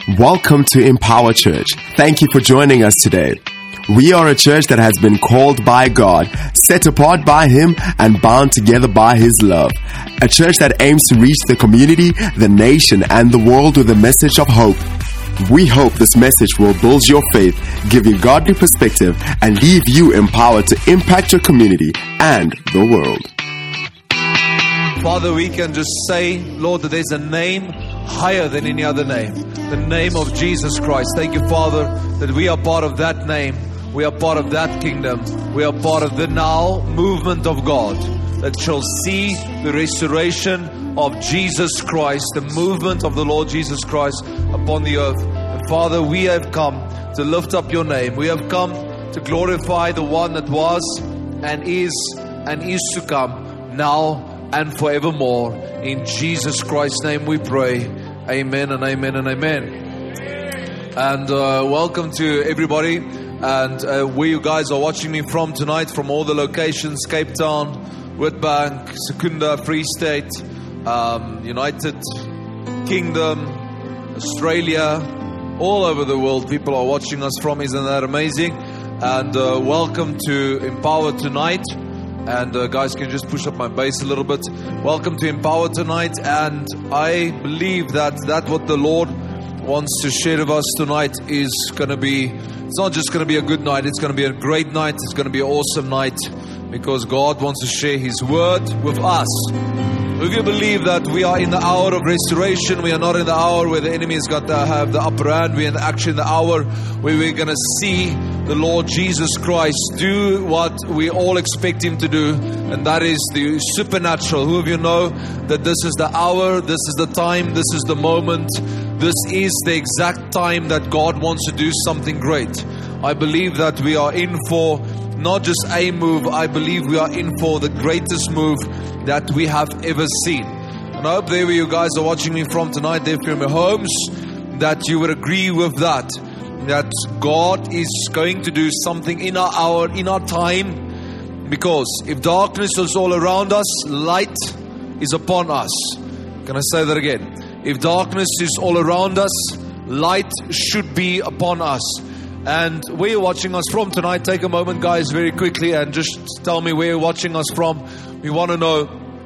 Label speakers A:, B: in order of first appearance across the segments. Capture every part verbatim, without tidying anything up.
A: Welcome to Empower Church. Thank you for joining us today. We are a church that has been called by God, set apart by Him, and bound together by His love. A church that aims to reach the community, the nation, and the world with a message of hope. We hope this message will build your faith, give you godly perspective, and leave you empowered to impact your community and the world.
B: Father, we can just say, Lord, that there's a name higher than any other name. The name of Jesus Christ. Thank you, Father, that we are part of that name. We are part of that kingdom. We are part of the now movement of God that shall see the restoration of Jesus Christ, the movement of the Lord Jesus Christ upon the earth. And Father, we have come to lift up your name. We have come to glorify the one that was and is and is to come now and forevermore. In Jesus Christ's name we pray. Amen and amen and amen. And uh, welcome to everybody. And uh, where you guys are watching me from tonight, from all the locations: Cape Town, Witbank, Secunda, Free State, um, United Kingdom, Australia, all over the world. People are watching us from. Isn't that amazing? And uh, welcome to Empower Tonight. And uh, guys, can you just push up my bass a little bit? Welcome to Empower Tonight. And I believe that that what the Lord wants to share with us tonight is going to be, it's not just going to be a good night, it's going to be a great night, it's going to be an awesome night, because God wants to share His word with us. If you believe that we are in the hour of restoration, we are not in the hour where the enemy has got to have the upper hand. We are actually in the hour where we're going to see the Lord Jesus Christ do what we all expect Him to do, and that is the supernatural. Who of you know that this is the hour, this is the time, this is the moment, this is the exact time that God wants to do something great. I believe that we are in for not just a move, I believe we are in for the greatest move that we have ever seen. And I hope there where you guys are watching me from tonight, there from your homes, that you would agree with that. That God is going to do something in our hour, in our time. Because if darkness is all around us, light is upon us. Can I say that again? If darkness is all around us, light should be upon us. And where you're watching us from tonight, take a moment, guys, very quickly, and just tell me where you're watching us from. We want to know.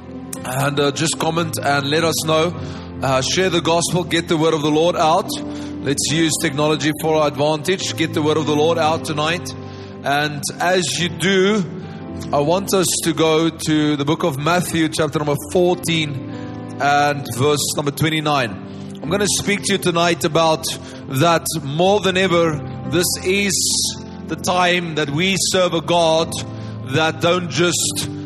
B: And uh, just comment and let us know. Uh, share the gospel, get the word of the Lord out. Let's use technology for our advantage. Get the word of the Lord out tonight. And as you do, I want us to go to the book of Matthew, chapter number fourteen and verse number twenty-nine. I'm going to speak to you tonight about that more than ever. This is the time that we serve a God that don't just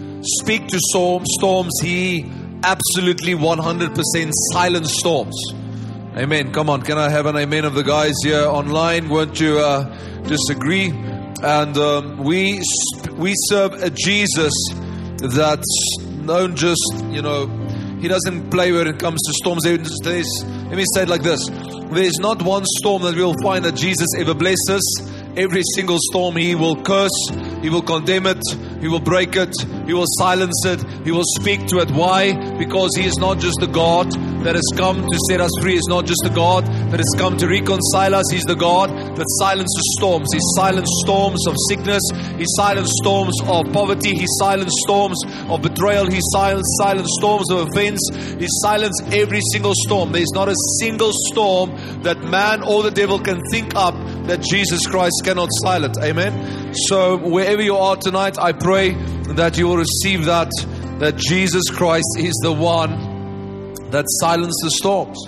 B: speak to storms. He absolutely one hundred percent silence storms. Amen. Come on, can I have an amen of the guys here online? Won't you uh, disagree? And um, we we serve a Jesus that don't just, you know, He doesn't play when it comes to storms. There's, let me say it like this. There's not one storm that we'll find that Jesus ever blesses. Every single storm He will curse, He will condemn it, He will break it, He will silence it, He will speak to it. Why? Because He is not just the God that has come to set us free. He's not just the God that has come to reconcile us. He's the God that silences storms. He silenced storms of sickness. He silenced storms of poverty. He silenced storms of betrayal. He silenced, silenced storms of offense. He silenced every single storm. There's not a single storm that man or the devil can think up that Jesus Christ cannot silence. Amen. So wherever you are tonight, I pray that you will receive that, that Jesus Christ is the one that silences the storms.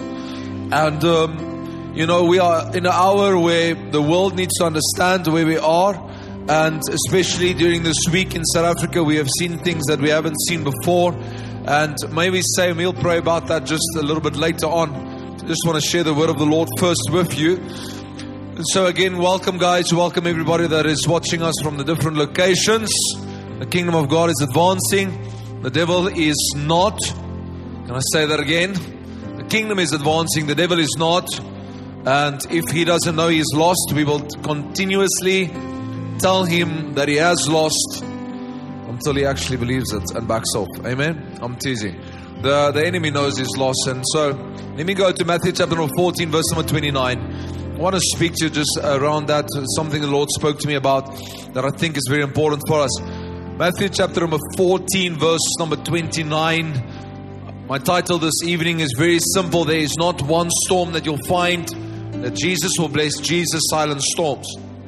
B: And um, you know, we are in an hour where the world needs to understand where we are. And especially during this week in South Africa, we have seen things that we haven't seen before. And maybe say, we'll pray about that just a little bit later on. I just want to share the word of the Lord first with you. And so again, welcome guys, welcome everybody that is watching us from the different locations. The kingdom of God is advancing. The devil is not. Can I say that again? The kingdom is advancing. The devil is not. And if he doesn't know he is lost, we will continuously tell him that he has lost until he actually believes it and backs off. Amen? I'm teasing. The, the enemy knows he's lost. And so Let me go to Matthew chapter number fourteen, verse number twenty-nine. I want to speak to you just around that, something the Lord spoke to me about that I think is very important for us. Matthew chapter number fourteen, verse number twenty-nine. My title this evening is very simple. There is not one storm that you'll find that Jesus will bless. Jesus silent storms.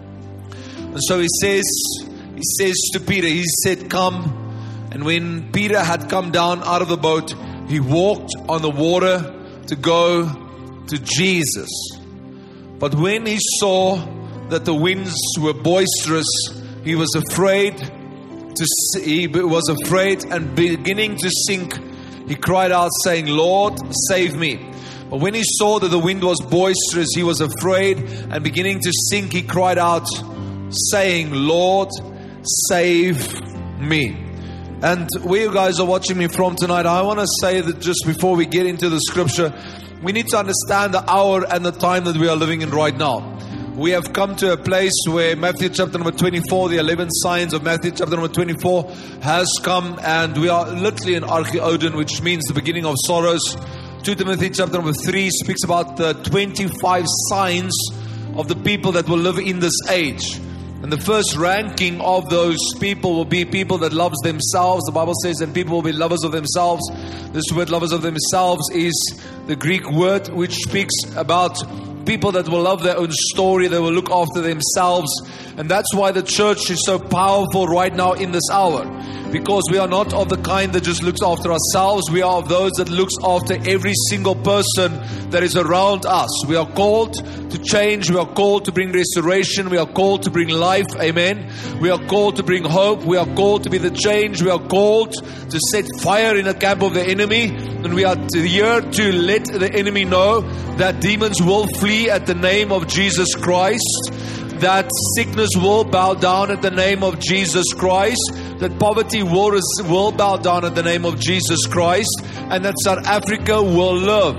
B: And so he says, he says to Peter, he said, come. And when Peter had come down out of the boat, he walked on the water to go to Jesus. But when he saw that the winds were boisterous, he was afraid to he was afraid and beginning to sink, he cried out saying, Lord, save me. But when he saw that the wind was boisterous, he was afraid and beginning to sink, he cried out saying, Lord, save me. And where you guys are watching me from tonight, I want to say that just before we get into the scripture, we need to understand the hour and the time that we are living in right now. We have come to a place where Matthew chapter number twenty-four, the eleven signs of Matthew chapter number twenty-four has come, and we are literally in Archeodon, which means the beginning of sorrows. Second Timothy chapter number three speaks about the twenty-five signs of the people that will live in this age. And the first ranking of those people will be people that loves themselves. The Bible says, and people will be lovers of themselves. This word lovers of themselves is the Greek word which speaks about people that will love their own story. They will look after themselves. And that's why the church is so powerful right now in this hour. Because we are not of the kind that just looks after ourselves. We are of those that looks after every single person that is around us. We are called to change. We are called to bring restoration. We are called to bring life. Amen. We are called to bring hope. We are called to be the change. We are called to set fire in the camp of the enemy. And we are here to let the enemy know that demons will flee at the name of Jesus Christ. That sickness will bow down at the name of Jesus Christ. That poverty will, will bow down at the name of Jesus Christ. And that South Africa will live.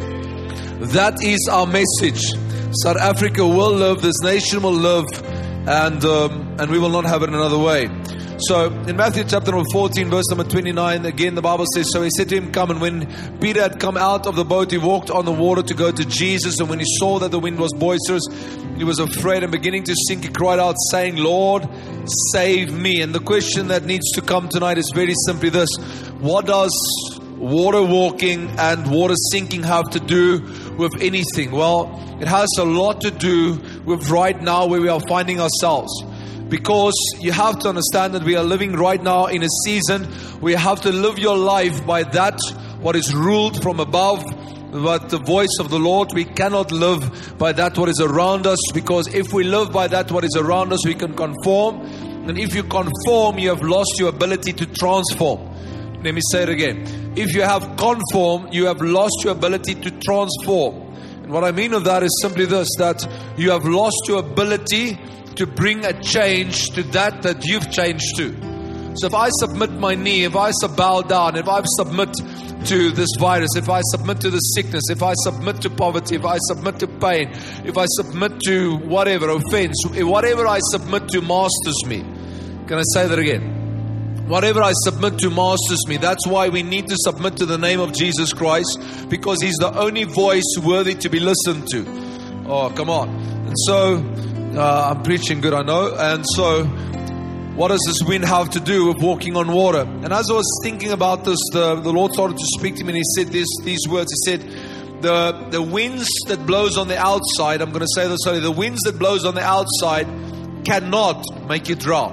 B: That is our message. South Africa will live. This nation will live. And, um, and we will not have it another way. So in Matthew chapter number fourteen, verse number twenty-nine, again the Bible says, so he said to him, come. And when Peter had come out of the boat, he walked on the water to go to Jesus. And when he saw that the wind was boisterous, he was afraid and beginning to sink, he cried out saying, Lord, save me. And the question that needs to come tonight is very simply this: what does water walking and water sinking have to do with anything? Well, it has a lot to do with right now where we are finding ourselves. Because you have to understand that we are living right now in a season where you have to live your life by that what is ruled from above, but the voice of the Lord. We cannot live by that what is around us, because if we live by that what is around us, we can conform. And if you conform, you have lost your ability to transform. Let me say it again. If you have conformed, you have lost your ability to transform. And what I mean of that is simply this, that you have lost your ability to bring a change to that that you've changed to. So if I submit my knee, if I bow down, if I submit to this virus, if I submit to the sickness, if I submit to poverty, if I submit to pain, if I submit to whatever, offense, whatever I submit to masters me. Can I say that again? Whatever I submit to masters me. That's why we need to submit to the name of Jesus Christ, because He's the only voice worthy to be listened to. Oh, come on. And so, Uh, I'm preaching good, I know. And so, what does this wind have to do with walking on water? And as I was thinking about this, the, the Lord started to speak to me, and He said this, these words. He said, the, the winds that blows on the outside, I'm going to say this earlier, the winds that blows on the outside cannot make you drown.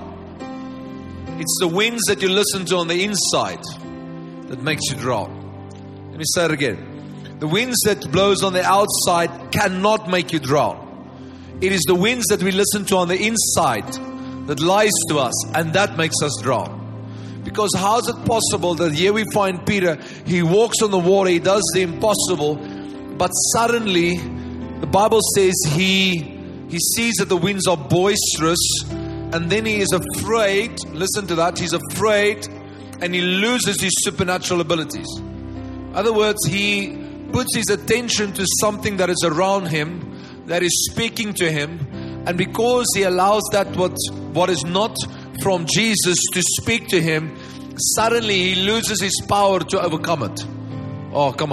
B: It's the winds that you listen to on the inside that makes you drown. Let me say it again. The winds that blows on the outside cannot make you drown. It is the winds that we listen to on the inside that lies to us, and that makes us drown. Because how is it possible that here we find Peter, he walks on the water, he does the impossible, but suddenly the Bible says he he sees that the winds are boisterous, and then he is afraid. Listen to that, he's afraid, and he loses his supernatural abilities. In other words, he puts his attention to something that is around him, that is speaking to him, and because he allows that what what is not from Jesus to speak to him, suddenly he loses his power to overcome it. Oh, come on.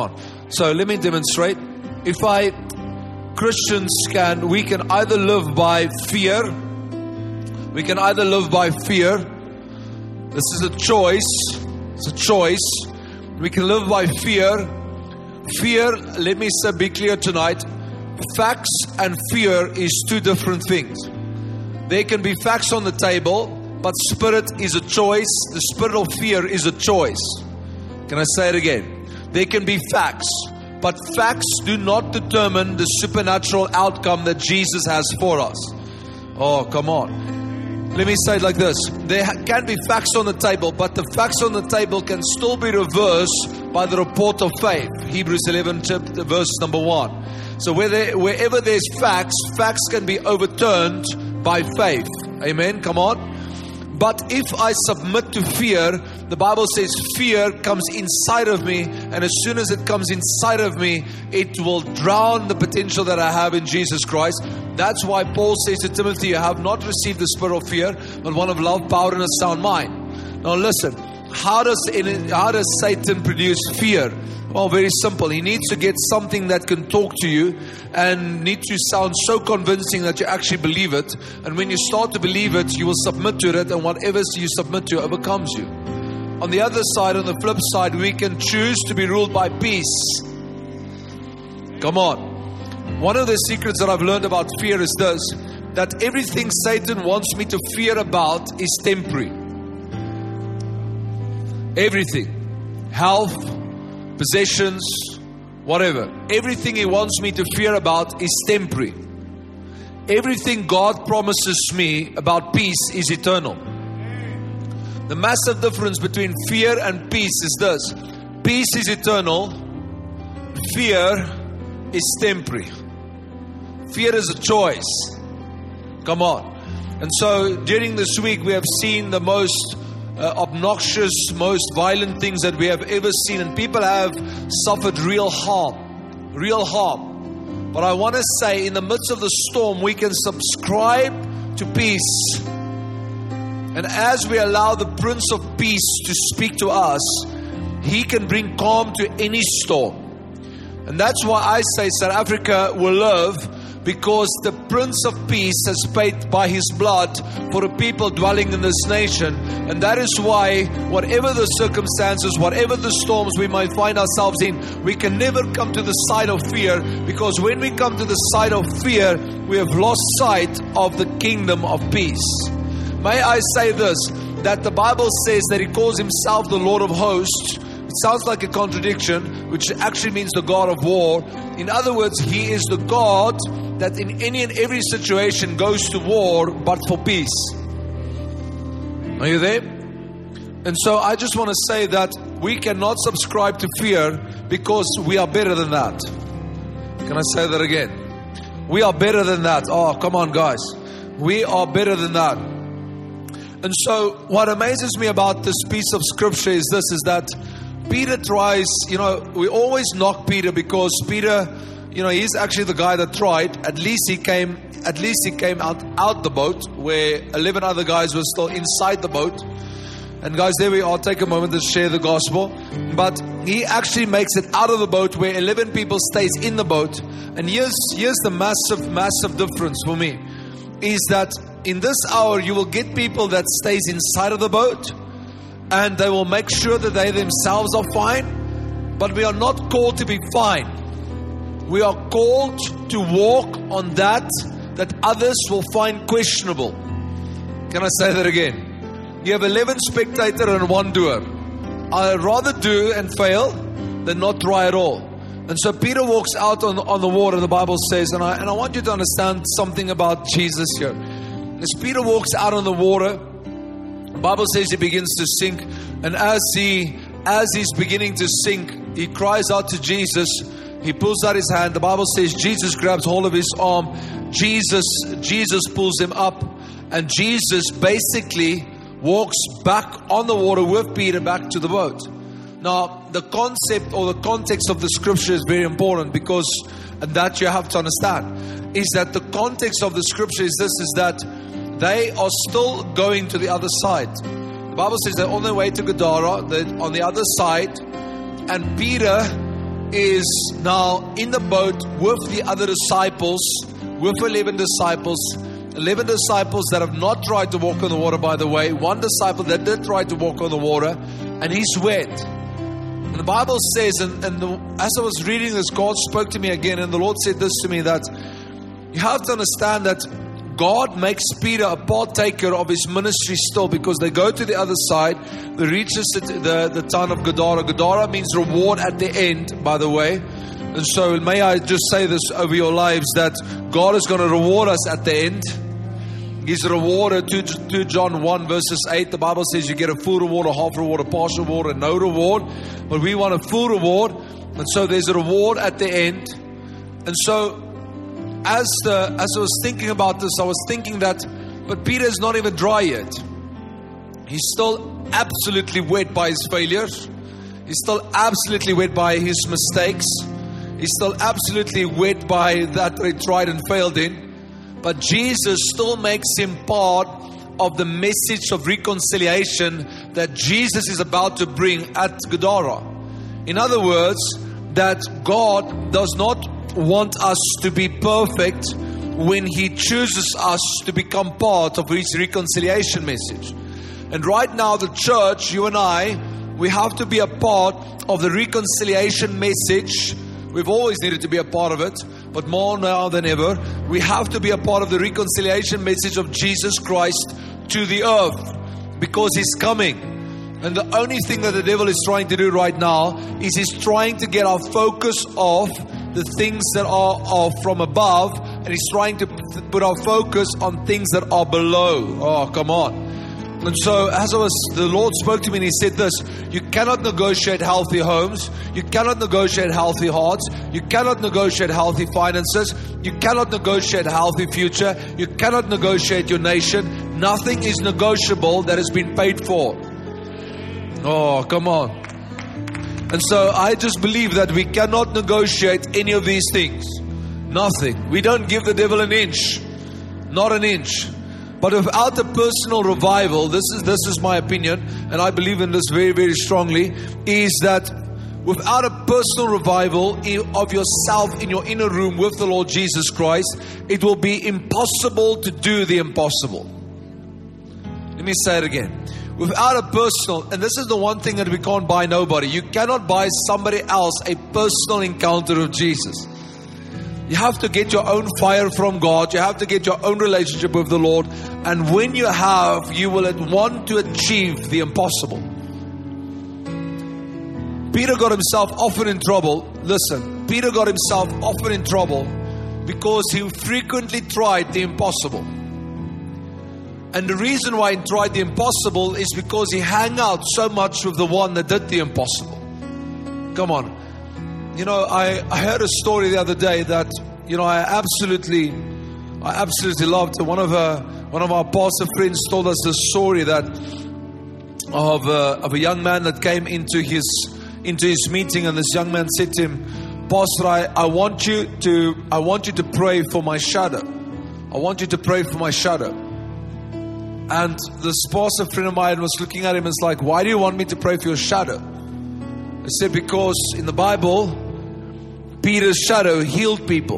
B: So let me demonstrate. If I, Christians can, we can either live by fear. We can either live by fear. This is a choice. It's a choice. We can live by fear. Fear, let me say, be clear tonight. Facts and fear is two different things. There can be facts on the table, but spirit is a choice. The spirit of fear is a choice. Can I say it again? There can be facts, but facts do not determine the supernatural outcome that Jesus has for us. Oh, come on. Let me say it like this. There can be facts on the table, but the facts on the table can still be reversed by the report of faith. Hebrews eleven, verse number one. So whether, wherever there's facts, facts can be overturned by faith. Amen. Come on. But if I submit to fear, the Bible says fear comes inside of me, and as soon as it comes inside of me, it will drown the potential that I have in Jesus Christ. That's why Paul says to Timothy, you have not received the spirit of fear, but one of love, power, and a sound mind. Now listen, how does, how does Satan produce fear? Well, very simple. He needs to get something that can talk to you and need to sound so convincing that you actually believe it. And when you start to believe it, you will submit to it, and whatever you submit to overcomes you. On the other side, on the flip side, we can choose to be ruled by peace. Come on. One of the secrets that I've learned about fear is this, that everything Satan wants me to fear about is temporary. Everything. Health, possessions, whatever. Everything he wants me to fear about is temporary. Everything God promises me about peace is eternal. The massive difference between fear and peace is this. Peace is eternal. Fear is temporary. Fear is a choice. Come on. And so during this week we have seen the most Uh, obnoxious, most violent things that we have ever seen, and people have suffered real harm, real harm. But I want to say, in the midst of the storm, we can subscribe to peace, and as we allow the Prince of Peace to speak to us, He can bring calm to any storm. And that's why I say South Africa will live, because the Prince of Peace has paid by His blood for the people dwelling in this nation. And that is why, whatever the circumstances, whatever the storms we might find ourselves in, we can never come to the side of fear, because when we come to the side of fear, we have lost sight of the kingdom of peace. May I say this, that the Bible says that He calls Himself the Lord of hosts. It sounds like a contradiction, which actually means the God of war. In other words, He is the God that in any and every situation goes to war, but for peace. Are you there? And so I just want to say that we cannot subscribe to fear, because we are better than that. Can I say that again? We are better than that. Oh, come on, guys. We are better than that. And so what amazes me about this piece of scripture is this, is that Peter tries, you know, we always knock Peter because Peter, you know, he's actually the guy that tried. At least he came, at least he came out, out the boat, where eleven other guys were still inside the boat. And guys, there we are. Take a moment to share the gospel. But he actually makes it out of the boat, where eleven people stays in the boat. And here's, here's the massive, massive difference for me, is that in this hour, you will get people that stays inside of the boat, and they will make sure that they themselves are fine. But we are not called to be fine. We are called to walk on that that others will find questionable. Can I say that again? You have eleven spectators and one doer. I'd rather do and fail than not try at all. And so Peter walks out on, on the water, the Bible says, and I, and I want you to understand something about Jesus here. As Peter walks out on the water, the Bible says he begins to sink, and as he as he's beginning to sink, he cries out to Jesus. He pulls out his hand. The Bible says Jesus grabs hold of his arm. Jesus Jesus pulls him up, and Jesus basically walks back on the water with Peter back to the boat. Now, the concept or the context of the scripture is very important, because, and that you have to understand, is that the context of the scripture is this, is that they are still going to the other side. The Bible says they're on their way to Gadara, they're on the other side, and Peter is now in the boat with the other disciples, with eleven disciples. eleven disciples that have not tried to walk on the water, by the way. One disciple that did try to walk on the water, and he's wet. And the Bible says, and, and the, as I was reading this, God spoke to me again, and the Lord said this to me, that you have to understand that God makes Peter a partaker of his ministry still, because they go to the other side. They reach the, the, the town of Gadara. Gadara means reward at the end, by the way. And so may I just say this over your lives, that God is going to reward us at the end. He's a rewarder. Second John one verses eight, the Bible says you get a full reward, a half reward, a partial reward, and no reward. But we want a full reward. And so there's a reward at the end. And so as the, as I was thinking about this, I was thinking that, but Peter is not even dry yet. He's still absolutely wet by his failures. He's still absolutely wet by his mistakes. He's still absolutely wet by that he tried and failed in. But Jesus still makes him part of the message of reconciliation that Jesus is about to bring at Gadara. In other words, that God does not want us to be perfect when He chooses us to become part of His reconciliation message. And right now, the church, you and I, we have to be a part of the reconciliation message. We've always needed to be a part of it, but more now than ever, we have to be a part of the reconciliation message of Jesus Christ to the earth, because He's coming. And the only thing that the devil is trying to do right now is he's trying to get our focus off the things that are, are from above, and he's trying to put our focus on things that are below. Oh, come on. And so as I was, the Lord spoke to me and He said this: you cannot negotiate healthy homes. You cannot negotiate healthy hearts. You cannot negotiate healthy finances. You cannot negotiate a healthy future. You cannot negotiate your nation. Nothing is negotiable that has been paid for. Oh, come on. And so I just believe that we cannot negotiate any of these things. Nothing. We don't give the devil an inch. Not an inch. But without a personal revival, this is this is my opinion, and I believe in this very, very strongly, is that without a personal revival of yourself in your inner room with the Lord Jesus Christ, it will be impossible to do the impossible. Let me say it again. Without a personal, and this is the one thing that we can't buy nobody. You cannot buy somebody else a personal encounter of Jesus. You have to get your own fire from God. You have to get your own relationship with the Lord. And when you have, you will want to achieve the impossible. Peter got himself often in trouble. Listen, Peter got himself often in trouble because he frequently tried the impossible. And the reason why he tried the impossible is because he hung out so much with the one that did the impossible. Come on. You know, I, I heard a story the other day that, you know, I absolutely, I absolutely loved. One of uh, one of our pastor friends told us a story that of uh, of a young man that came into his into his meeting, and this young man said to him, "Pastor, I, I want you to I want you to pray for my shadow. I want you to pray for my shadow." And this pastor friend of mine was looking at him and was like, "Why do you want me to pray for your shadow?" I said, "Because in the Bible, Peter's shadow healed people."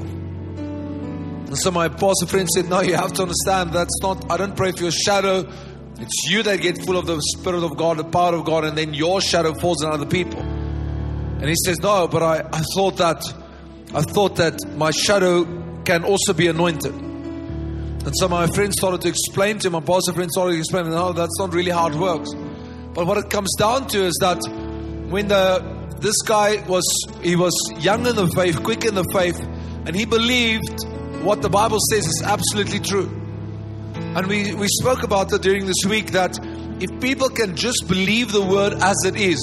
B: And so my pastor friend said, "No, you have to understand, that's not, I don't pray for your shadow. It's you that get full of the Spirit of God, the power of God, and then your shadow falls on other people." And he says, "No, but I, I thought that, I thought that my shadow can also be anointed." And so my friend started to explain to him, my pastor friend started to explain, "No, that's not really how it works." But what it comes down to is that when the this guy was, he was young in the faith, quick in the faith, and he believed what the Bible says is absolutely true. And we, we spoke about that during this week, that if people can just believe the word as it is,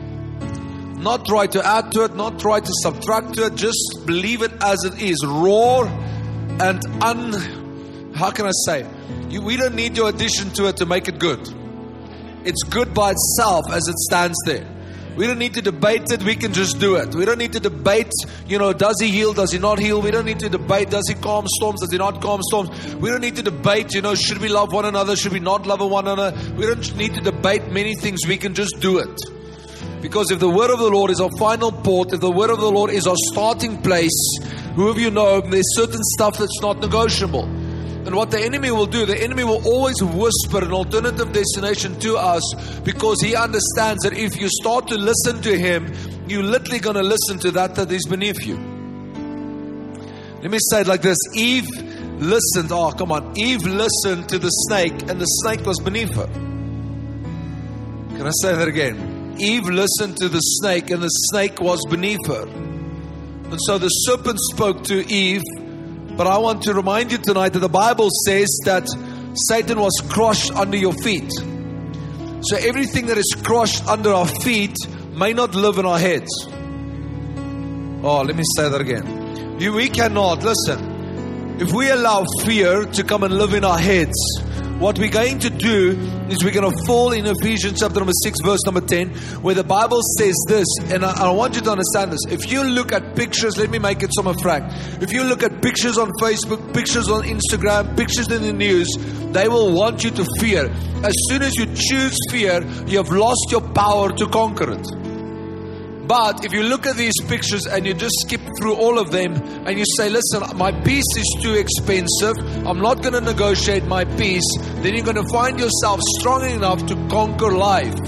B: not try to add to it, not try to subtract to it, just believe it as it is, raw and un, how can I say, you, we don't need your addition to it to make it good. It's good by itself as it stands there. We don't need to debate it. We can just do it. We don't need to debate, you know, does He heal? Does He not heal? We don't need to debate, does He calm storms? Does He not calm storms? We don't need to debate, you know, should we love one another? Should we not love one another? We don't need to debate many things. We can just do it. Because if the word of the Lord is our final port, if the word of the Lord is our starting place, who of you know there's certain stuff that's not negotiable. And what the enemy will do, the enemy will always whisper an alternative destination to us, because he understands that if you start to listen to him, you're literally going to listen to that that is beneath you. Let me say it like this. Eve listened, oh come on, Eve listened to the snake, and the snake was beneath her. Can I say that again? Eve listened to the snake, and the snake was beneath her. And so the serpent spoke to Eve. But I want to remind you tonight that the Bible says that Satan was crushed under your feet. So everything that is crushed under our feet may not live in our heads. Oh, let me say that again. You, we cannot, listen, if we allow fear to come and live in our heads, what we're going to do is we're going to fall in Ephesians chapter number six, verse number ten, where the Bible says this, and I, I want you to understand this. If you look at pictures, let me make it some frank. If you look at pictures on Facebook, pictures on Instagram, pictures in the news, they will want you to fear. As soon as you choose fear, you have lost your power to conquer it. But if you look at these pictures and you just skip through all of them and you say, listen, my peace is too expensive, I'm not going to negotiate my peace, then you're going to find yourself strong enough to conquer life.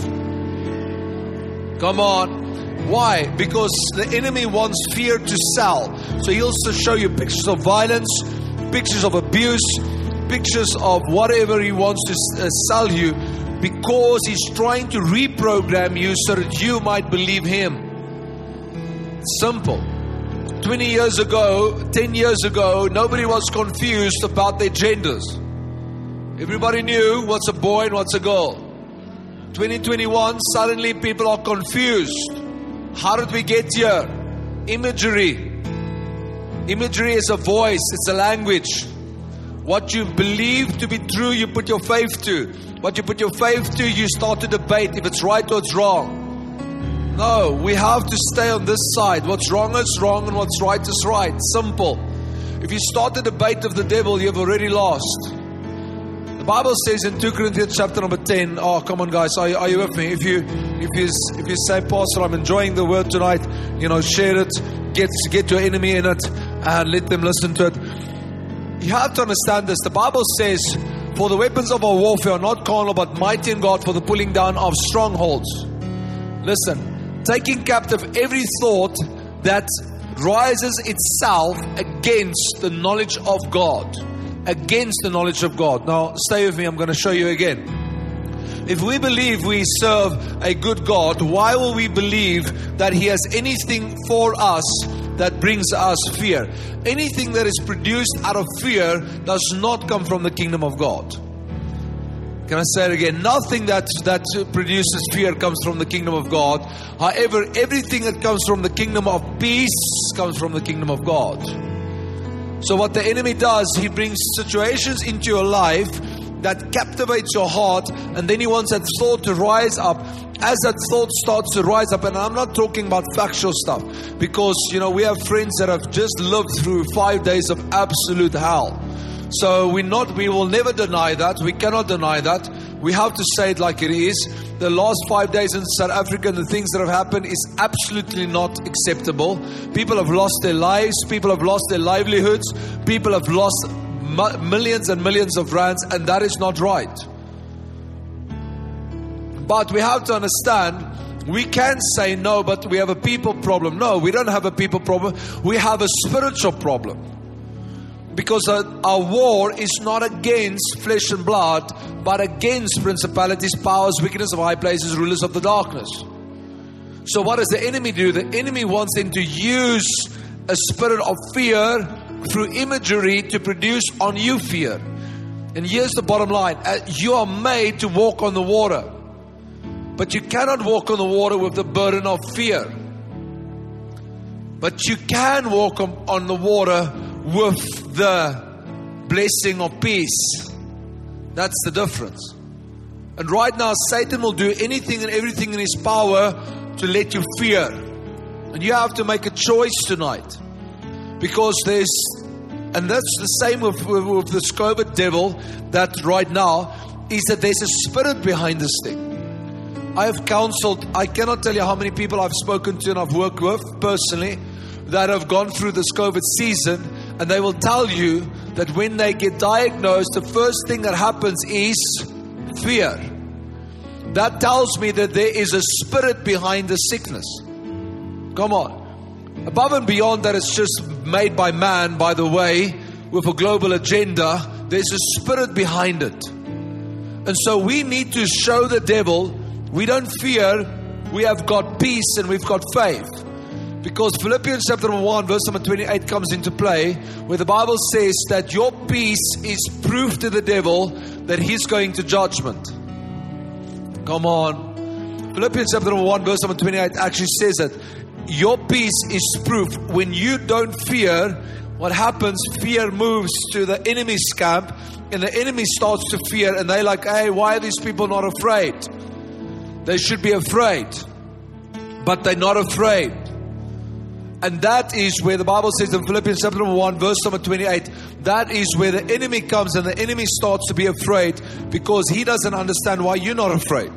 B: Come on. Why? Because the enemy wants fear to sell. So he'll also show you pictures of violence, pictures of abuse, pictures of whatever he wants to uh, sell you, because he's trying to reprogram you so that you might believe him. Simple. twenty years ago, ten years ago, nobody was confused about their genders. Everybody knew what's a boy and what's a girl. twenty twenty-one, suddenly people are confused. How did we get here? Imagery. Imagery is a voice, it's a language. What you believe to be true, you put your faith to. What you put your faith to, you start to debate if it's right or it's wrong. No, we have to stay on this side. What's wrong is wrong and what's right is right. Simple. If you start the debate of the devil, you've already lost. The Bible says in Second Corinthians chapter number ten, oh come on guys, are, are you with me? If you if you if you say, Pastor, I'm enjoying the word tonight, you know, share it, get get your enemy in it and let them listen to it. You have to understand this. The Bible says, for the weapons of our warfare are not carnal but mighty in God for the pulling down of strongholds. Listen. Taking captive every thought that rises itself against the knowledge of God. Against the knowledge of God. Now, stay with me. I'm going to show you again. If we believe we serve a good God, why will we believe that He has anything for us that brings us fear? Anything that is produced out of fear does not come from the kingdom of God. Can I say it again? Nothing that, that produces fear comes from the kingdom of God. However, everything that comes from the kingdom of peace comes from the kingdom of God. So what the enemy does, he brings situations into your life that captivates your heart, and then he wants that thought to rise up. As that thought starts to rise up, and I'm not talking about factual stuff, because, you know, we have friends that have just lived through five days of absolute hell. So we not, we will never deny that. We cannot deny that. We have to say it like it is. The last five days in South Africa and the things that have happened is absolutely not acceptable. People have lost their lives. People have lost their livelihoods. People have lost millions and millions of rands, and that is not right. But we have to understand, we can say no, but we have a people problem. No, we don't have a people problem. We have a spiritual problem. Because our war is not against flesh and blood, but against principalities, powers, wickedness of high places, rulers of the darkness. So what does the enemy do? The enemy wants them to use a spirit of fear through imagery to produce on you fear. And here's the bottom line. You are made to walk on the water. But you cannot walk on the water with the burden of fear. But you can walk on, on the water with the blessing of peace. That's the difference. And right now, Satan will do anything and everything in his power to let you fear. And you have to make a choice tonight. Because there's, and that's the same with, with, with this COVID devil, that right now, is that there's a spirit behind this thing. I have counseled, I cannot tell you how many people I've spoken to and I've worked with personally that have gone through this COVID season, and they will tell you that when they get diagnosed, the first thing that happens is fear. That tells me that there is a spirit behind the sickness. Come on. Above and beyond that, it's just made by man, by the way, with a global agenda. There's a spirit behind it. And so we need to show the devil we don't fear, we have got peace and we've got faith. Because Philippians chapter one verse number twenty-eight comes into play, where the Bible says that your peace is proof to the devil that he's going to judgment. Come on. Philippians chapter one verse number twenty-eight actually says that your peace is proof. When you don't fear, what happens? Fear moves to the enemy's camp, and the enemy starts to fear, and they're like, hey, why are these people not afraid? They should be afraid, but they're not afraid. And that is where the Bible says in Philippians chapter one verse number twenty-eight, that is where the enemy comes, and the enemy starts to be afraid because he doesn't understand why you're not afraid.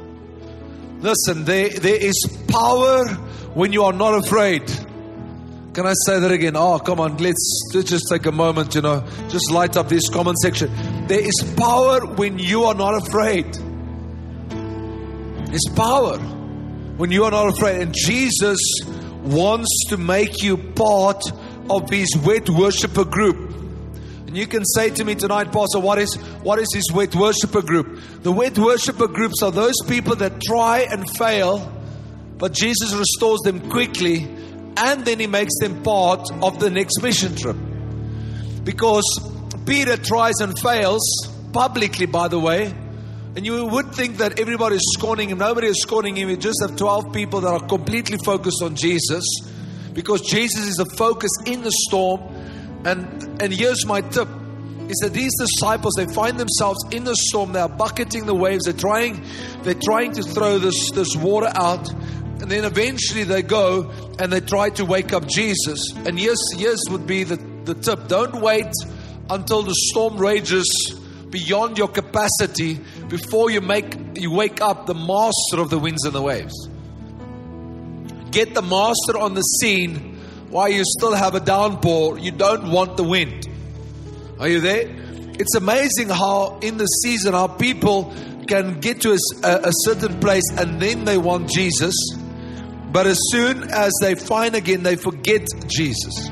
B: Listen, there, there is power when you are not afraid. Can I say that again? Oh, come on, let's, let's just take a moment, you know, just light up this comment section. There is power when you are not afraid. There's power when you are not afraid. And Jesus wants to make you part of His wet worshiper group. And you can say to me tonight, Pastor, what is what is His wet worshiper group? The wet worshiper groups are those people that try and fail, but Jesus restores them quickly, and then He makes them part of the next mission trip. Because Peter tries and fails publicly, by the way. And you would think that everybody is scorning him. Nobody is scorning him. You just have twelve people that are completely focused on Jesus, because Jesus is the focus in the storm. And and here's my tip, is that these disciples, they find themselves in the storm. They are bucketing the waves. They're trying, they're trying to throw this, this water out. And then eventually they go and they try to wake up Jesus. And here's, here's would be the, the tip. Don't wait until the storm rages beyond your capacity before you make you wake up the master of the winds and the waves. Get the master on the scene while you still have a downpour. You don't want the wind. Are you there? It's amazing how in the season how people can get to a, a certain place and then they want Jesus, but as soon as they find again, they forget Jesus.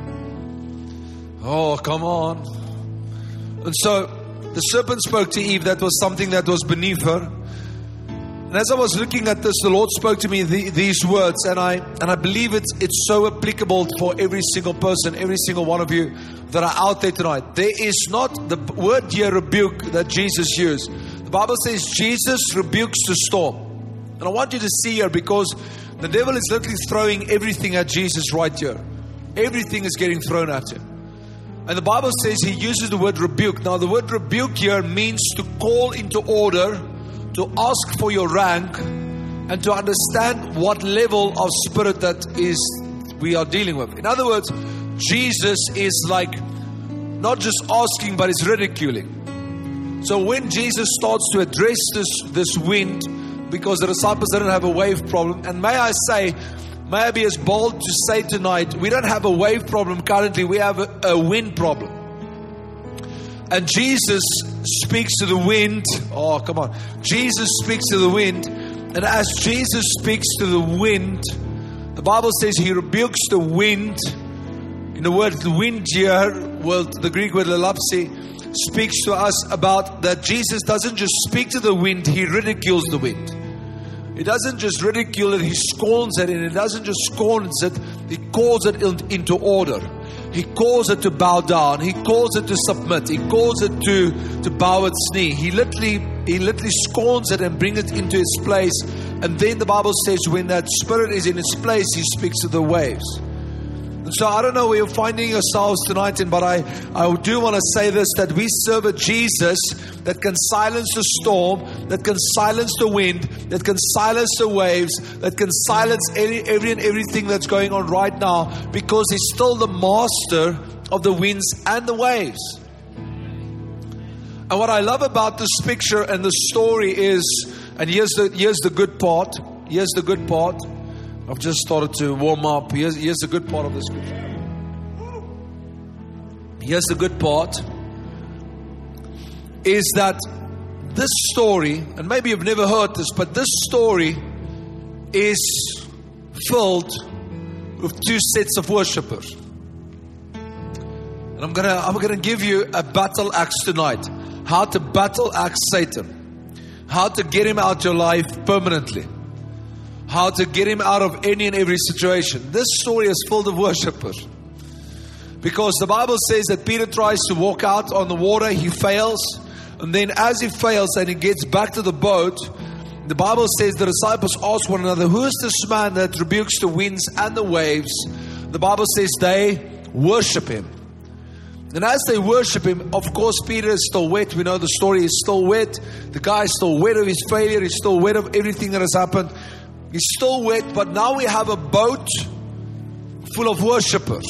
B: Oh, come on. And so the serpent spoke to Eve. That was something that was beneath her. And as I was looking at this, the Lord spoke to me the, these words, and I and I believe it's it's so applicable for every single person, every single one of you that are out there tonight. There is not the word here, rebuke, that Jesus used. The Bible says Jesus rebukes the storm. And I want you to see here, because the devil is literally throwing everything at Jesus right here. Everything is getting thrown at him. And the Bible says He uses the word rebuke. Now the word rebuke here means to call into order, to ask for your rank, and to understand what level of spirit that is we are dealing with. In other words, Jesus is like not just asking, but is ridiculing. So when Jesus starts to address this, this wind, because the disciples didn't have a wave problem, and may I say, may I be as bold to say tonight, we don't have a wave problem currently, we have a, a wind problem. And Jesus speaks to the wind. Oh, come on. Jesus speaks to the wind. And as Jesus speaks to the wind, the Bible says He rebukes the wind. In the word the wind here, well, the Greek word lalapsi, speaks to us about that Jesus doesn't just speak to the wind, He ridicules the wind. He doesn't just ridicule it, He scorns it. And He doesn't just scorns it, He calls it into order. He calls it to bow down. He calls it to submit. He calls it to, to bow its knee. He literally, he literally scorns it and brings it into its place. And then the Bible says when that spirit is in its place, He speaks to the waves. And so I don't know where you're finding yourselves tonight in, but I, I do want to say this, that we serve a Jesus that can silence the storm, that can silence the wind, that can silence the waves, that can silence every, every and everything that's going on right now, because He's still the master of the winds and the waves. And what I love about this picture and the story is And here's the, here's the good part. Here's the good part. I've just started to warm up. Here's, here's the good part of the scripture. Here's the good part. Is that this story, and maybe you've never heard this, but this story is filled with two sets of worshipers. And I'm gonna I'm gonna give you a battle axe tonight. How to battle axe Satan. How to get him out your life permanently. How to get him out of any and every situation. This story is filled with worshipers. Because the Bible says that Peter tries to walk out on the water, he fails. And then as he fails and he gets back to the boat, the Bible says the disciples ask one another, who is this man that rebukes the winds and the waves? The Bible says they worship him. And as they worship him, of course, Peter is still wet. We know the story is still wet. The guy is still wet of his failure. He's still wet of everything that has happened. He's still wet, but now we have a boat full of worshipers.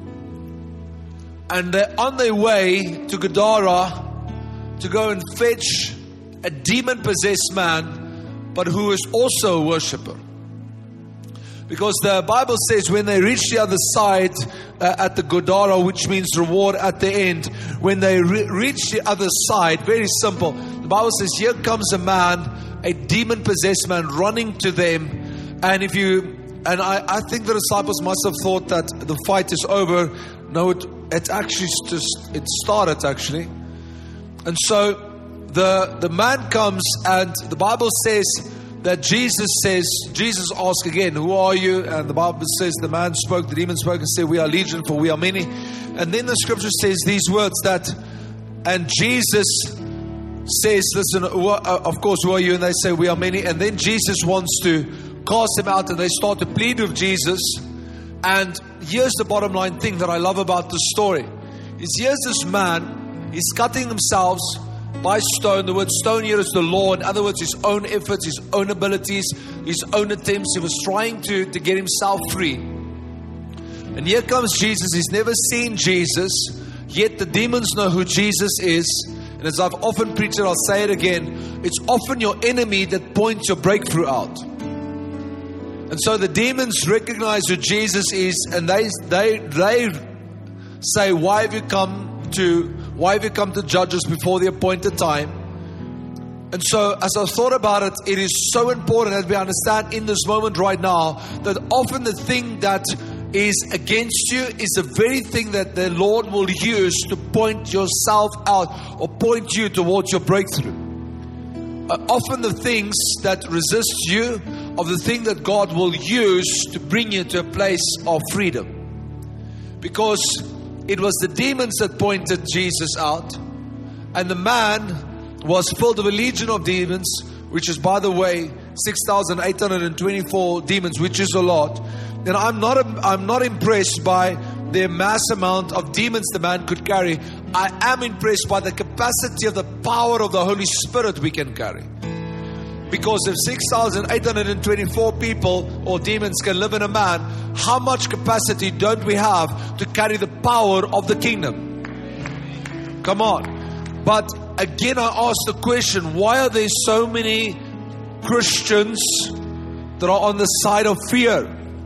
B: And they're on their way to Gadara to go and fetch a demon-possessed man, but who is also a worshiper. Because the Bible says when they reach the other side uh, at the Gadara, which means reward at the end, when they re- reach the other side, very simple. The Bible says, here comes a man, a demon-possessed man running to them. And if you, and I, I think the disciples must have thought that the fight is over. No, it, it actually just, it started actually. And so the, the man comes, and the Bible says that Jesus says, Jesus asks again, who are you? And the Bible says the man spoke, the demon spoke and said, we are legion, for we are many. And then the scripture says these words that, and Jesus says, listen, of course, who are you? And they say, we are many. And then Jesus wants to cast them out, and they start to plead with Jesus. And here's the bottom line thing that I love about this story, is here's this man, he's cutting himself by stone. The word stone here is the law. In other words, his own efforts, his own abilities, his own attempts. He was trying to, to get himself free. And here comes Jesus. He's never seen Jesus, yet the demons know who Jesus is. And as I've often preached it, I'll say it again, it's often your enemy that points your breakthrough out. And so the demons recognize who Jesus is, and they they they say, why have you come to why have you come to judge us before the appointed time? And so as I thought about it, it is so important that we understand in this moment right now that often the thing that is against you is the very thing that the Lord will use to point yourself out or point you towards your breakthrough. Uh, often the things that resist you are the thing that God will use to bring you to a place of freedom. Because it was the demons that pointed Jesus out, and the man was filled with a legion of demons, which is, by the way, six thousand eight hundred twenty-four demons, which is a lot. And I'm not I'm not impressed by the mass amount of demons the man could carry. I am impressed by the capacity of the power of the Holy Spirit we can carry. Because if six thousand eight hundred twenty-four people or demons can live in a man, how much capacity don't we have to carry the power of the kingdom? Come on. But again, I ask the question, why are there so many Christians that are on the side of fear?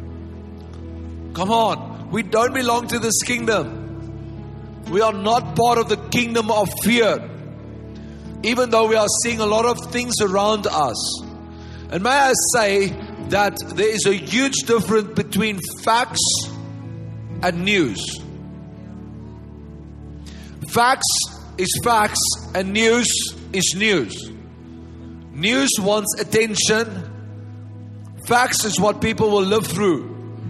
B: Come on. We don't belong to this kingdom. We are not part of the kingdom of fear. Even though we are seeing a lot of things around us. And may I say that there is a huge difference between facts and news. Facts is facts and news is news. News wants attention. Facts is what people will live through.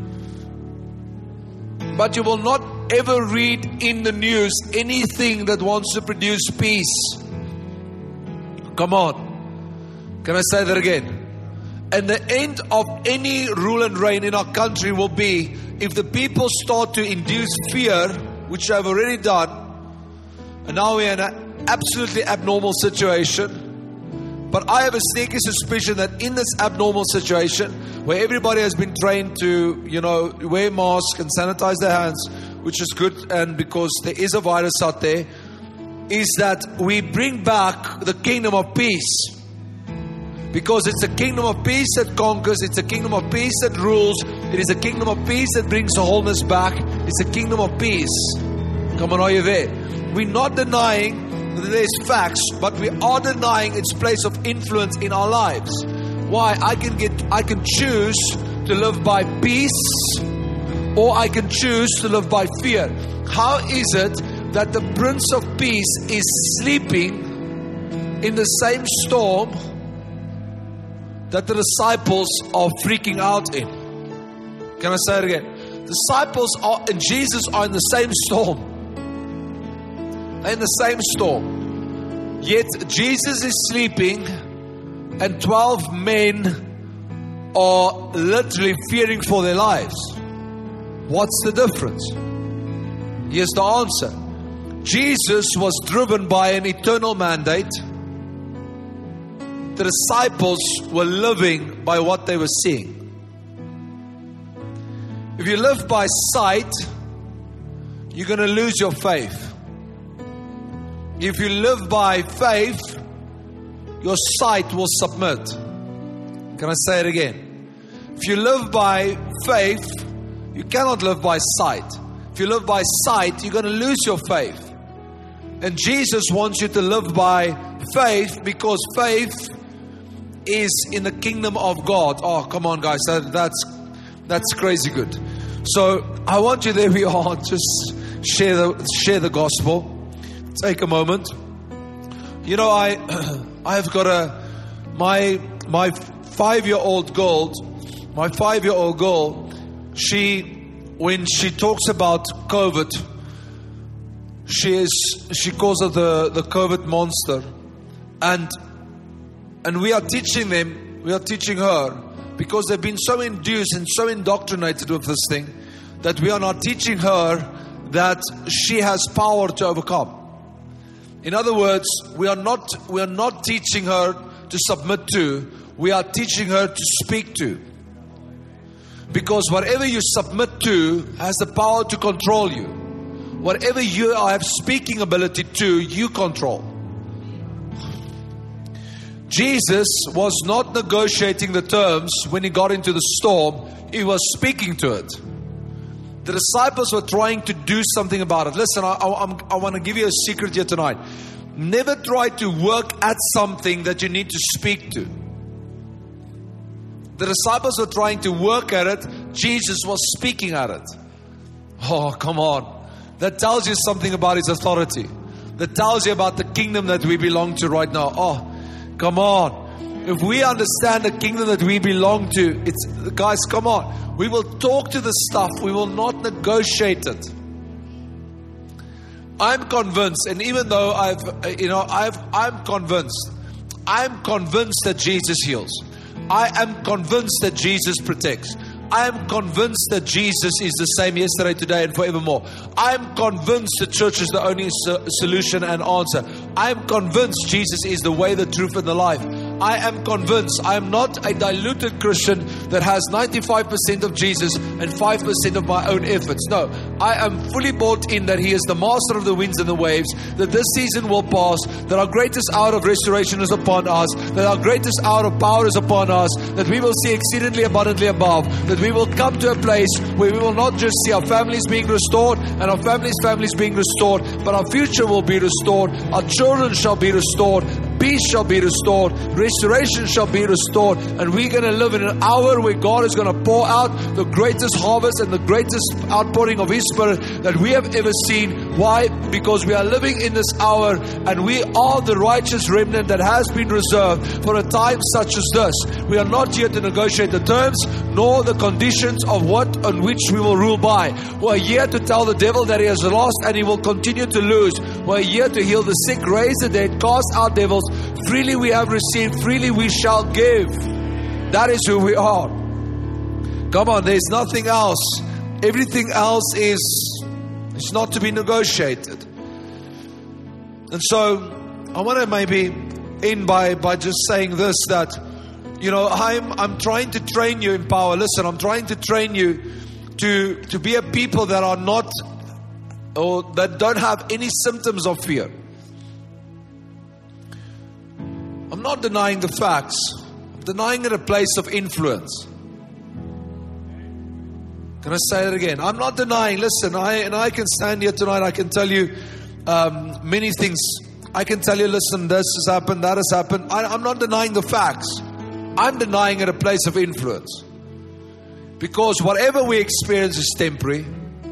B: But you will not ever read in the news anything that wants to produce peace. Come on. Can I say that again? And the end of any rule and reign in our country will be if the people start to induce fear, which I've already done. And now we're in an absolutely abnormal situation. But I have a sneaky suspicion that in this abnormal situation, where everybody has been trained to, you know, wear masks and sanitize their hands, which is good, and because there is a virus out there, is that we bring back the kingdom of peace. Because it's a kingdom of peace that conquers. It's a kingdom of peace that rules. It is a kingdom of peace that brings the wholeness back. It's a kingdom of peace. Come on, are you there? We're not denying that there's facts, but we are denying its place of influence in our lives. Why? I can get, I can choose to live by peace, or I can choose to live by fear. How is it that the Prince of Peace is sleeping in the same storm that the disciples are freaking out in? Can I say it again? Disciples are, and Jesus are in the same storm. They're in the same storm. Yet Jesus is sleeping and twelve men are literally fearing for their lives. What's the difference? Here's the answer. Jesus was driven by an eternal mandate. The disciples were living by what they were seeing. If you live by sight, you're going to lose your faith. If you live by faith, your sight will submit. Can I say it again? If you live by faith, you cannot live by sight. If you live by sight, you're going to lose your faith. And Jesus wants you to live by faith, because faith is in the kingdom of God. Oh, come on, guys. That, that's that's crazy good. So I want you, there we are. Just share the share the gospel. Take a moment. You know, I I've got a my my five-year-old girl. My five-year-old girl. She, when she talks about COVID, she is she calls it the the COVID monster, and and we are teaching them. We are teaching her, because they've been so induced and so indoctrinated with this thing, that we are not teaching her that she has power to overcome. In other words, we are not we are not teaching her to submit to. We are teaching her to speak to. Because whatever you submit to has the power to control you. Whatever you have speaking ability to, you control. Jesus was not negotiating the terms when he got into the storm. He was speaking to it. The disciples were trying to do something about it. Listen, I, I, I'm, I want to give you a secret here tonight. Never try to work at something that you need to speak to. The disciples were trying to work at it. Jesus was speaking at it. Oh, come on. That tells you something about his authority. That tells you about the kingdom that we belong to right now. Oh, come on. If we understand the kingdom that we belong to, it's, guys, come on. We will talk to the stuff. We will not negotiate it. I'm convinced, and even though I've, you know, I've, I'm convinced. I'm convinced that Jesus heals. I am convinced that Jesus protects. I am convinced that Jesus is the same yesterday, today, and forevermore. I am convinced the church is the only so- solution and answer. I am convinced Jesus is the way, the truth, and the life. I am convinced. I am not a diluted Christian that has ninety-five percent of Jesus and five percent of my own efforts. No, I am fully bought in that He is the master of the winds and the waves, that this season will pass, that our greatest hour of restoration is upon us, that our greatest hour of power is upon us, that we will see exceedingly abundantly above, that we will come to a place where we will not just see our families being restored and our families' families being restored, but our future will be restored, our children shall be restored, peace shall be restored, restoration shall be restored, and we're going to live in an hour where God is going to pour out the greatest harvest and the greatest outpouring of His Spirit that we have ever seen. Why? Because we are living in this hour, and we are the righteous remnant that has been reserved for a time such as this. We are not here to negotiate the terms nor the conditions of what on which we will rule by. We're here to tell the devil that he has lost and he will continue to lose. We're here to heal the sick, raise the dead, cast out devils. Freely we have received, freely we shall give. That is who we are. Come on, there's nothing else. Everything else is it's not to be negotiated. And so I want to maybe end by, by just saying this, that you know, I'm I'm trying to train you in power. Listen, I'm trying to train you to to be a people that are not, or that don't have any symptoms of fear. I'm not denying the facts, denying at a place of influence. Can I say it again? I'm not denying. Listen, I and I can stand here tonight. I can tell you um, many things. I can tell you, listen, this has happened, that has happened. I, I'm not denying the facts. I'm denying at a place of influence. Because whatever we experience is temporary.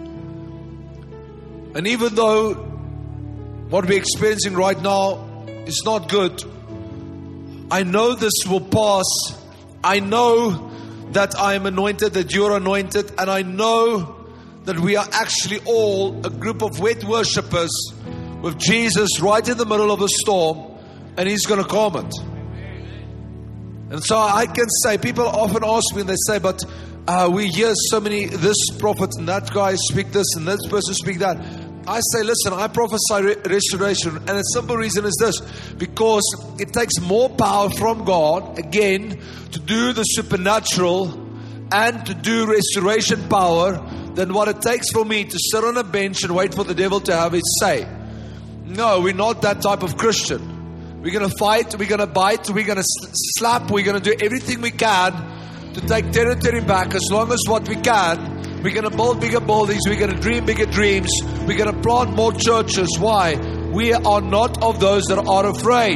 B: And even though what we're experiencing right now is not good, I know this will pass. I know that I am anointed, that you're anointed, and I know that we are actually all a group of wet worshippers with Jesus right in the middle of a storm, and He's going to calm it. And so I can say, people often ask me and they say, but uh, we hear so many, this prophet and that guy speak this and this person speak that. I say, listen, I prophesy re- restoration. And the simple reason is this, because it takes more power from God, again, to do the supernatural and to do restoration power than what it takes for me to sit on a bench and wait for the devil to have his say. No, we're not that type of Christian. We're going to fight, we're going to bite, we're going to slap, we're going to do everything we can to take territory back as long as what we can. We're going to build bigger buildings. We're going to dream bigger dreams. We're going to plant more churches. Why? We are not of those that are afraid.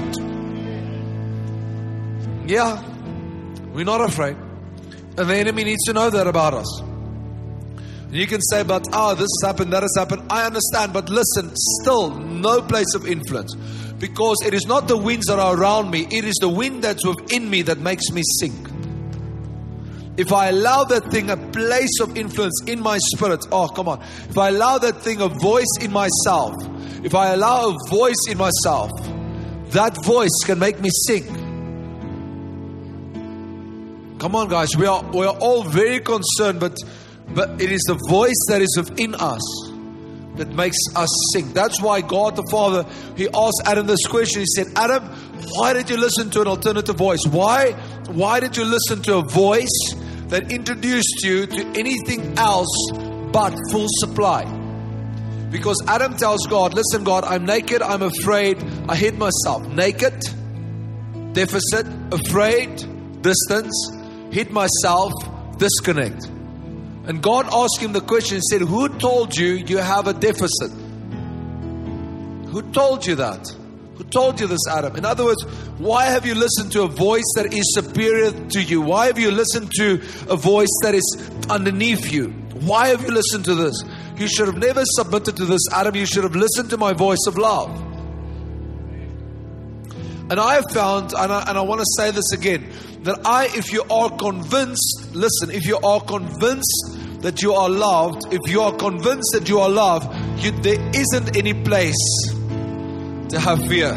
B: Yeah, we're not afraid. And the enemy needs to know that about us. And you can say, but oh, this has happened, that has happened. I understand, but listen, still no place of influence. Because it is not the winds that are around me. It is the wind that's within me that makes me sink. If I allow that thing a place of influence in my spirit, oh, come on. If I allow that thing a voice in myself, if I allow a voice in myself, that voice can make me sink. Come on, guys. We are we are all very concerned, but but it is the voice that is within us that makes us sink. That's why God the Father, He asked Adam this question. He said, Adam, why did you listen to an alternative voice? Why? Why did you listen to a voice that introduced you to anything else but full supply? Because Adam tells God, listen God, I'm naked, I'm afraid, I hid myself. Naked, deficit, afraid, distance, hid myself, disconnect. And God asked him the question, He said, who told you you have a deficit? Who told you that? Who told you this, Adam? In other words, why have you listened to a voice that is superior to you? Why have you listened to a voice that is underneath you? Why have you listened to this? You should have never submitted to this, Adam. You should have listened to my voice of love. And I have found, and I, and I want to say this again, that I, if you are convinced, listen, if you are convinced that you are loved, if you are convinced that you are loved, you, there isn't any place to have fear.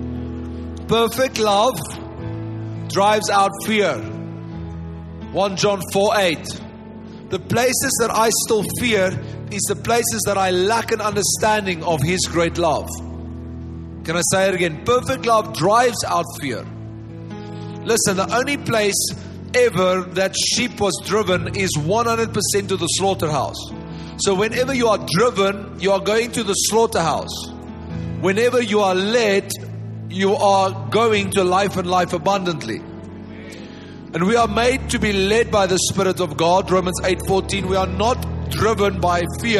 B: Perfect love drives out fear. First John four eight. The places that I still fear is the places that I lack an understanding of His great love. Can I say it again? Perfect love drives out fear. Listen, the only place ever that sheep was driven is one hundred percent to the slaughterhouse. So whenever you are driven, you are going to the slaughterhouse. Whenever you are led, you are going to life and life abundantly. And we are made to be led by the Spirit of God. Romans eight fourteen. We are not driven by fear.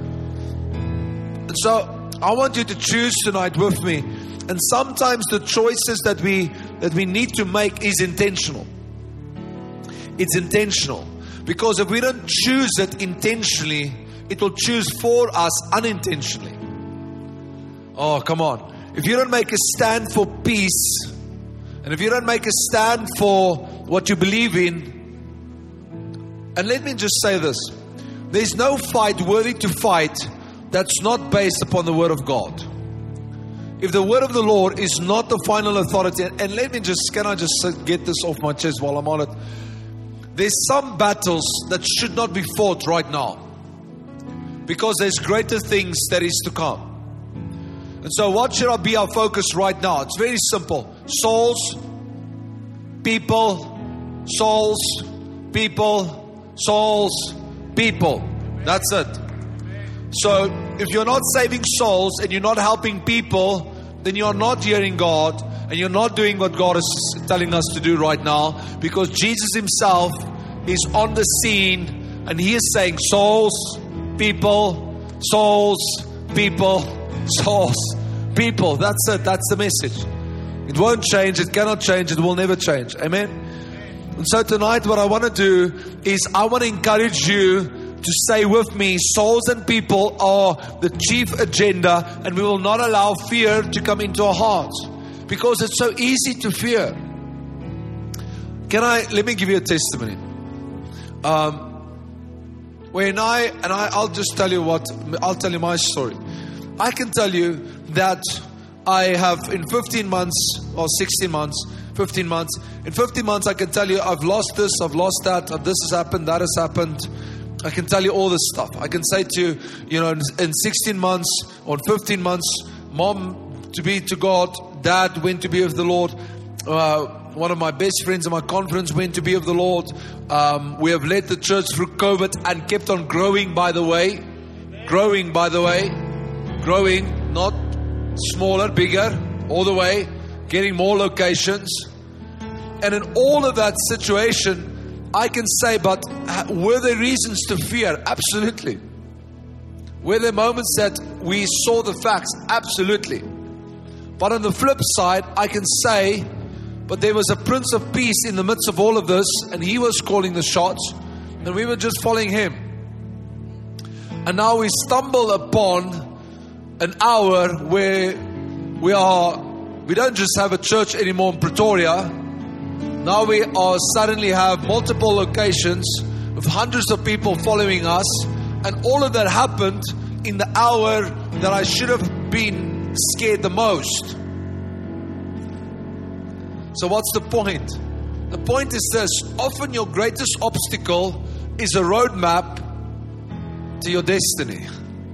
B: And so I want you to choose tonight with me. And sometimes the choices that we that we need to make is intentional. It's intentional. Because if we don't choose it intentionally, it will choose for us unintentionally. Oh, come on. If you don't make a stand for peace, and if you don't make a stand for what you believe in, and let me just say this, there's no fight worthy to fight that's not based upon the Word of God. If the Word of the Lord is not the final authority, and let me just, can I just get this off my chest while I'm on it? There's some battles that should not be fought right now, because there's greater things that is to come. And so what should be our focus right now? It's very simple. Souls, people, souls, people, souls, people. That's it. So if you're not saving souls and you're not helping people, then you're not hearing God and you're not doing what God is telling us to do right now, because Jesus Himself is on the scene and He is saying, souls, people, souls, people, souls, people. That's it. That's the message. It won't change. It cannot change. It will never change. Amen. And so tonight what I want to do is I want to encourage you to say with me, souls and people are the chief agenda, and we will not allow fear to come into our hearts, because it's so easy to fear. Can I, let me give you a testimony. Um, when I, and I, I'll just tell you what, I'll tell you my story. I can tell you that I have in fifteen months or sixteen months, fifteen months, in fifteen months I can tell you I've lost this, I've lost that, this has happened, that has happened. I can tell you all this stuff. I can say to you, you know, in, in sixteen months or fifteen months, mom to be to God, dad went to be with the Lord. Uh, one of my best friends in my conference went to be with the Lord. Um, we have led the church through COVID and kept on growing, by the way. Growing, by the way. Growing, not smaller, bigger, all the way. Getting more locations. And in all of that situation, I can say, but were there reasons to fear? Absolutely. Were there moments that we saw the facts? Absolutely. But on the flip side, I can say, but there was a Prince of Peace in the midst of all of this, and He was calling the shots, and we were just following Him. And now we stumble upon an hour where we are, we don't just have a church anymore in Pretoria. Now we are suddenly have multiple locations with hundreds of people following us, and all of that happened in the hour that I should have been scared the most. So what's the point? The point is this: often your greatest obstacle is a roadmap to your destiny.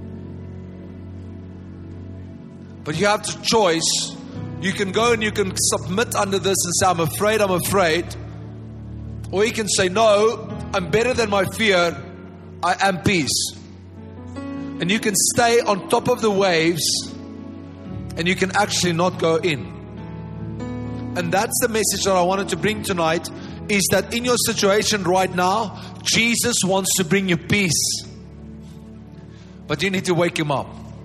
B: But you have the choice. You can go and you can submit under this and say, I'm afraid, I'm afraid. Or you can say, no, I'm better than my fear. I am peace. And you can stay on top of the waves, and you can actually not go in. And that's the message that I wanted to bring tonight, is that in your situation right now, Jesus wants to bring you peace. But you need to wake Him up.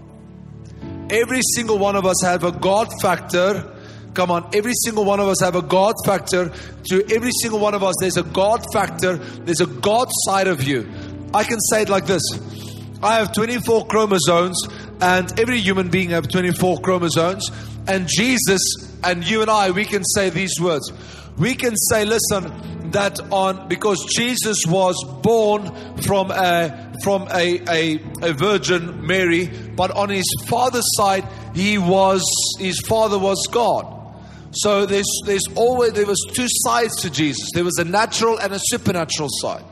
B: Every single one of us have a God factor. Come on, every single one of us have a God factor. To every single one of us, there's a God factor. There's a God side of you. I can say it like this. I have twenty-four chromosomes, and every human being have twenty-four chromosomes. And Jesus and you and I, we can say these words. We can say, listen, that on, because Jesus was born from a from a, a, a virgin Mary, but on His father's side, he was his father was God. So there's there's always there was two sides to Jesus. There was a natural and a supernatural side.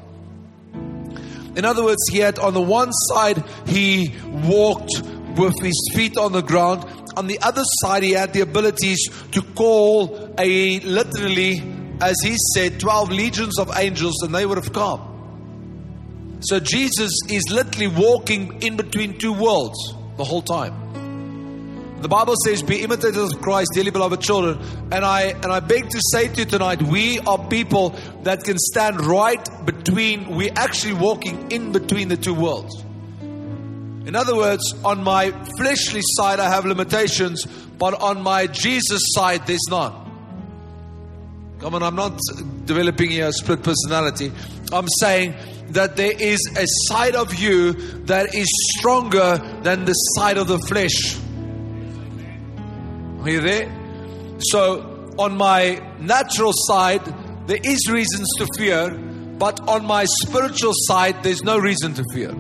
B: In other words, he had on the one side, he walked with his feet on the ground. On the other side, he had the abilities to call a literally, as he said, twelve legions of angels, and they would have come. So Jesus is literally walking in between two worlds the whole time. The Bible says, be imitators of Christ, dearly beloved children. And I and I beg to say to you tonight, we are people that can stand right between, we're actually walking in between the two worlds. In other words, on my fleshly side, I have limitations, but on my Jesus side, there's none. Come on, I'm not developing here a split personality. I'm saying that there is a side of you that is stronger than the side of the flesh. Are you there? So, on my natural side, there is reasons to fear, but on my spiritual side, there's no reason to fear.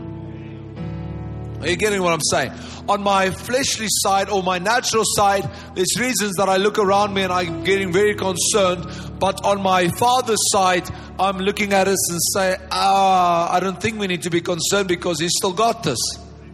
B: Are you getting what I'm saying? On my fleshly side or my natural side, there's reasons that I look around me and I'm getting very concerned. But on my Father's side, I'm looking at us and say, ah, I don't think we need to be concerned because He's still got this.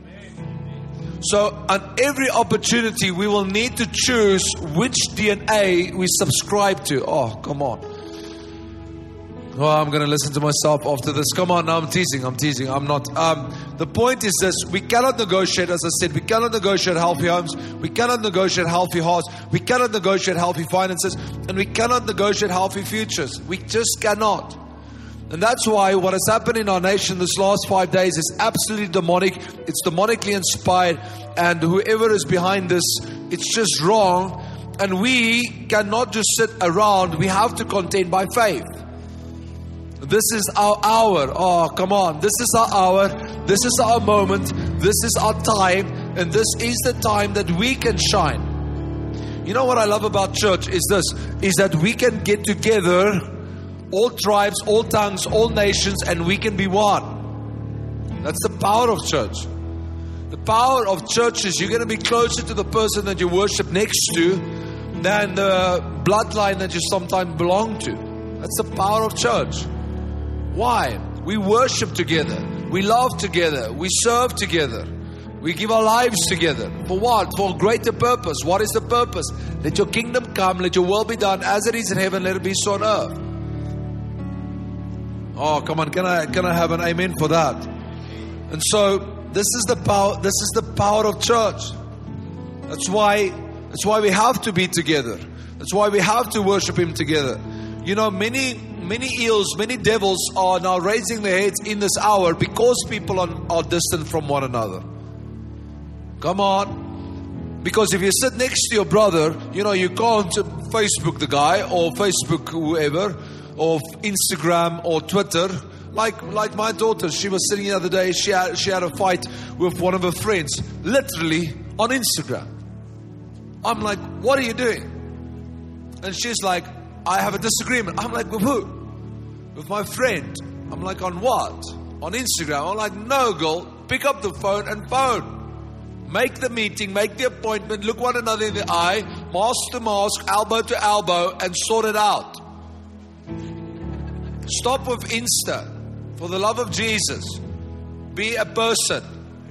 B: So on every opportunity, we will need to choose which D N A we subscribe to. Oh, come on. Oh, I'm going to listen to myself after this. Come on, now I'm teasing, I'm teasing, I'm not. Um, the point is this, we cannot negotiate, as I said, we cannot negotiate healthy homes, we cannot negotiate healthy hearts, we cannot negotiate healthy finances, and we cannot negotiate healthy futures. We just cannot. And that's why what has happened in our nation this last five days is absolutely demonic. It's demonically inspired, and whoever is behind this, it's just wrong. And we cannot just sit around, we have to contend by faith. This is our hour. Oh, come on. This is our hour. This is our moment. This is our time. And this is the time that we can shine. You know what I love about church is this, is that we can get together, all tribes, all tongues, all nations, and we can be one. That's the power of church. The power of church is you're going to be closer to the person that you worship next to than the bloodline that you sometimes belong to. That's the power of church. Why? We worship together. We love together. We serve together. We give our lives together. For what? For a greater purpose. What is the purpose? Let your kingdom come. Let your will be done as it is in heaven. Let it be so on earth. Oh, come on. Can I, can I have an amen for that? And so, this is the power, this is the power of church. That's why, that's why we have to be together. That's why we have to worship Him together. You know, many Many eels, many devils are now raising their heads in this hour because people are, are distant from one another. Come on. Because if you sit next to your brother, you know, you can't Facebook the guy or Facebook whoever or Instagram or Twitter. Like like my daughter, she was sitting the other day, she had, she had a fight with one of her friends, literally on Instagram. I'm like, what are you doing? And she's like, I have a disagreement. I'm like, with who? With my friend. I'm like, on what? On Instagram. I'm like, no, girl, pick up the phone and phone. Make the meeting, make the appointment, look one another in the eye, mask to mask, elbow to elbow, and sort it out. Stop with Insta. For the love of Jesus, be a person.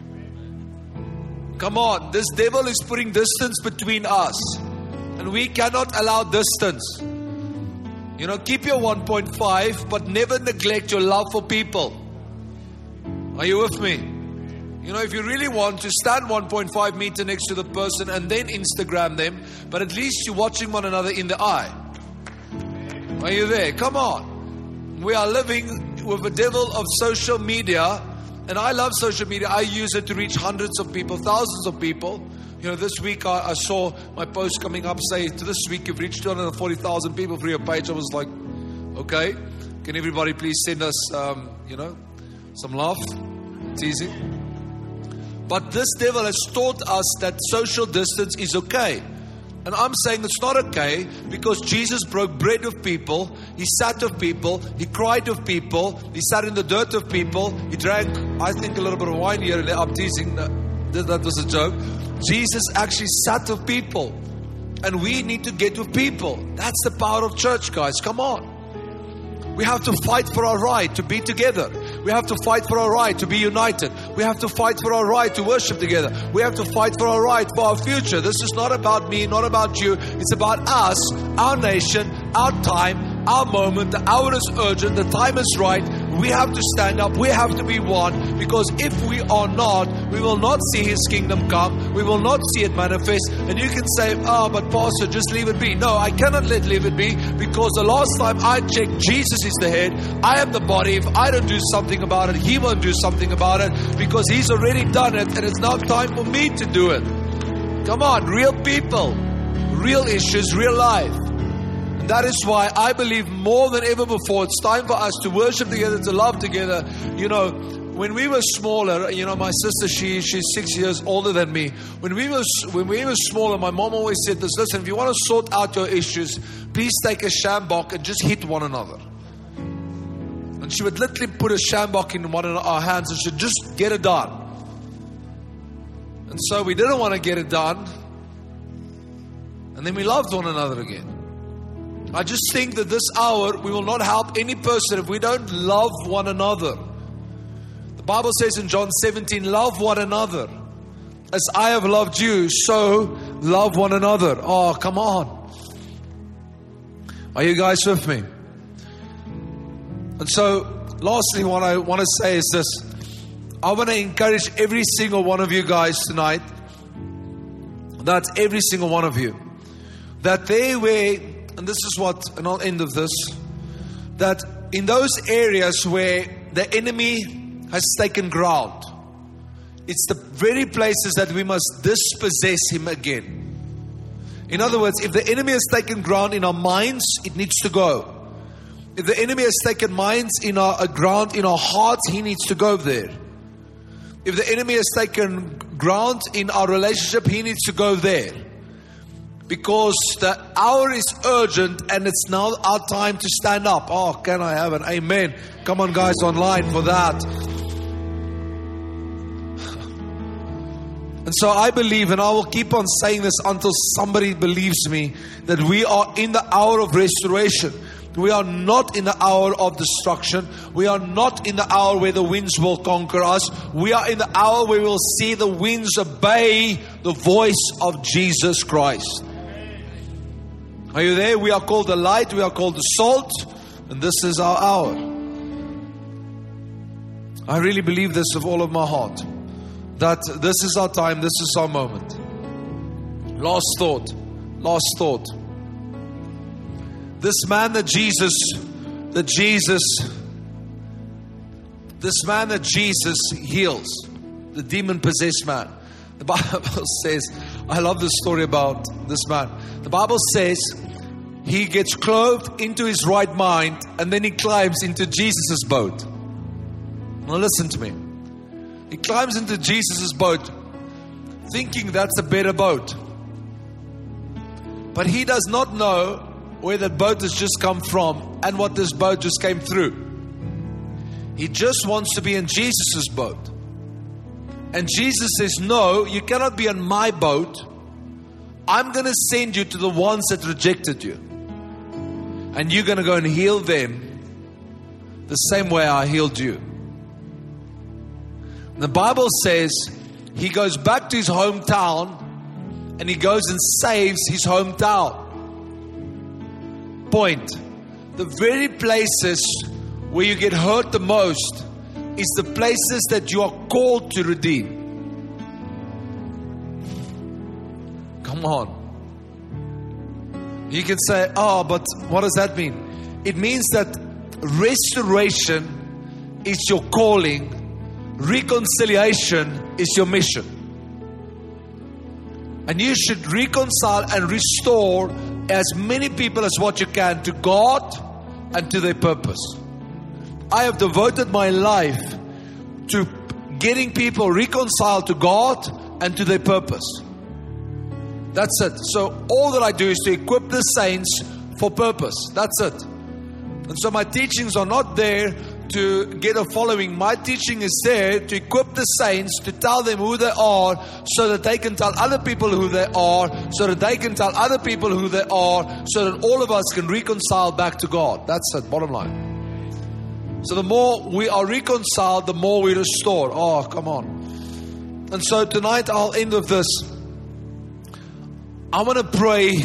B: Come on, this devil is putting distance between us, and we cannot allow distance. You know, keep your one point five, but never neglect your love for people. Are you with me? You know, if you really want to stand one point five meter next to the person and then Instagram them, but at least you're watching one another in the eye. Are you there? Come on. We are living with the devil of social media, and I love social media. I use it to reach hundreds of people, thousands of people. You know, this week I, I saw my post coming up say, to this week you've reached two hundred forty thousand people through your page. I was like, okay, can everybody please send us, um, you know, some love, teasing. But this devil has taught us that social distance is okay. And I'm saying it's not okay, because Jesus broke bread with people, He sat with people, He cried with people, He sat in the dirt with people, He drank, I think, a little bit of wine here and there. I'm teasing, that was a joke. Jesus actually sat with people, and we need to get with people. That's the power of church, guys. Come on. We have to fight for our right to be together. We have to fight for our right to be united. We have to fight for our right to worship together. We have to fight for our right for our future. This is not about me, not about you. It's about us, our nation, our time, our moment. The hour is urgent. The time is right. We have to stand up. We have to be one. Because if we are not, we will not see His kingdom come. We will not see it manifest. And you can say, oh, but Pastor, just leave it be. No, I cannot let leave it be. Because the last time I checked, Jesus is the head. I am the body. If I don't do something about it, He won't do something about it. Because He's already done it. And it's now time for me to do it. Come on, real people. Real issues, real life. That is why I believe more than ever before, it's time for us to worship together, to love together. You know, when we were smaller, you know, my sister, she she's six years older than me. When we were when we were smaller, my mom always said this: listen, if you want to sort out your issues, please take a sjambok and just hit one another. And she would literally put a sjambok in one of our hands and she'd just get it done. And so we didn't want to get it done. And then we loved one another again. I just think that this hour we will not help any person if we don't love one another. The Bible says in John seventeen, love one another. As I have loved you, so love one another. Oh, come on. Are you guys with me? And so, lastly, what I want to say is this. I want to encourage every single one of you guys tonight, that every single one of you, that they were, and this is what, and I'll end of this, that in those areas where the enemy has taken ground, it's the very places that we must dispossess him again. In other words, if the enemy has taken ground in our minds, it needs to go. If the enemy has taken minds in our uh, ground in our hearts, he needs to go there. If the enemy has taken ground in our relationship, he needs to go there. Because the hour is urgent and it's now our time to stand up. Oh, can I have an amen? Come on, guys, online for that. And so I believe, and I will keep on saying this until somebody believes me, that we are in the hour of restoration. We are not in the hour of destruction. We are not in the hour where the winds will conquer us. We are in the hour where we will see the winds obey the voice of Jesus Christ. Are you there? We are called the light. We are called the salt. And this is our hour. I really believe this with all of my heart. That this is our time. This is our moment. Last thought. Last thought. This man that Jesus, that Jesus, this man that Jesus heals, the demon-possessed man. The Bible says, I love the story about this man. The Bible says he gets clothed into his right mind and then he climbs into Jesus' boat. Now listen to me. He climbs into Jesus' boat thinking that's a better boat. But he does not know where that boat has just come from and what this boat just came through. He just wants to be in Jesus' boat. And Jesus says, no, you cannot be on my boat. I'm going to send you to the ones that rejected you. And you're going to go and heal them the same way I healed you. And the Bible says he goes back to his hometown and he goes and saves his hometown. Point. The very places where you get hurt the most is the places that you are called to redeem. Come on. You can say, oh, but what does that mean? It means that restoration is your calling. Reconciliation is your mission. And you should reconcile and restore as many people as what you can to God and to their purpose. I have devoted my life to getting people reconciled to God and to their purpose. That's it. So all that I do is to equip the saints for purpose. That's it. And so my teachings are not there to get a following. My teaching is there to equip the saints, to tell them who they are, so that they can tell other people who they are, so that they can tell other people who they are, so that all of us can reconcile back to God. That's it, bottom line. So the more we are reconciled, the more we restore. Oh, come on. And so tonight I'll end with this. I want to pray.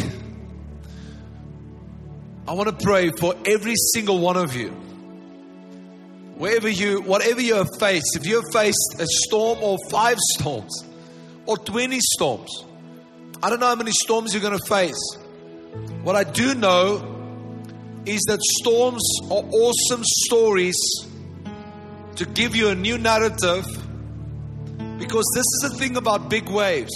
B: I want to pray for every single one of you. Wherever you, whatever you have faced, if you have faced a storm or five storms or twenty storms, I don't know how many storms you're going to face. What I do know is that storms are awesome stories to give you a new narrative, because this is the thing about big waves.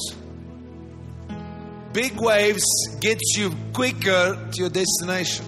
B: Big waves gets you quicker to your destination.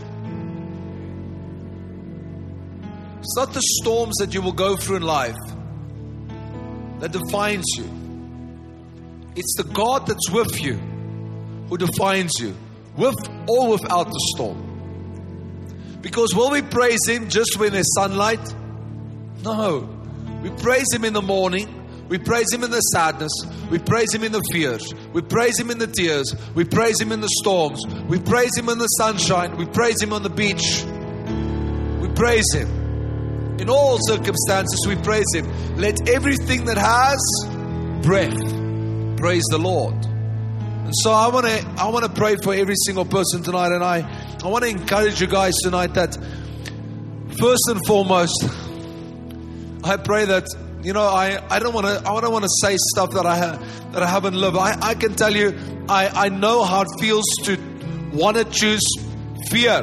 B: It's not the storms that you will go through in life that defines you. It's the God that's with you who defines you, with or without the storm. Because will we praise Him just when there's sunlight? No. We praise Him in the morning. We praise Him in the sadness. We praise Him in the fears. We praise Him in the tears. We praise Him in the storms. We praise Him in the sunshine. We praise Him on the beach. We praise Him. In all circumstances, we praise Him. Let everything that has breath praise the Lord. And so I want to I want to pray for every single person tonight. And I, I want to encourage you guys tonight that First and foremost, I pray that, you know, I, I don't want to I don't want to say stuff that I ha- that I haven't lived. I, I can tell you, I, I know how it feels to want to choose fear.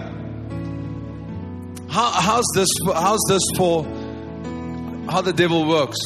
B: How, how's this? How's this for how the devil works?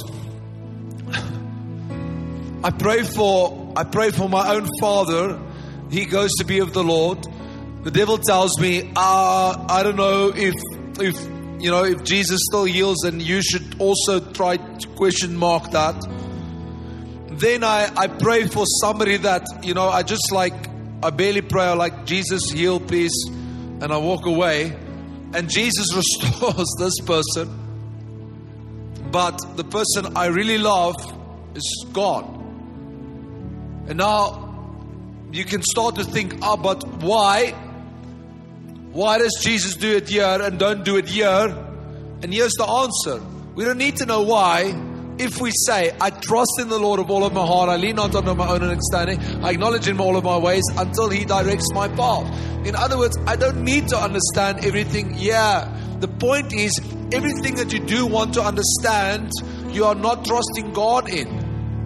B: I pray for I pray for my own father. He goes to be with the Lord. The devil tells me, uh, I don't know if if you know if Jesus still heals, and you should also try to question mark that. Then I, I pray for somebody that, you know, I just like I barely pray, I like, Jesus heal please, and I walk away, and Jesus restores this person. But the person I really love is God. And now you can start to think, ah, oh, but why? Why does Jesus do it here and don't do it here? And here's the answer. We don't need to know why. If we say, I trust in the Lord of all of my heart, I lean not on my own understanding, I acknowledge Him all of my ways until He directs my path. In other words, I don't need to understand everything. Yeah, the point is, everything that you do want to understand, you are not trusting God in.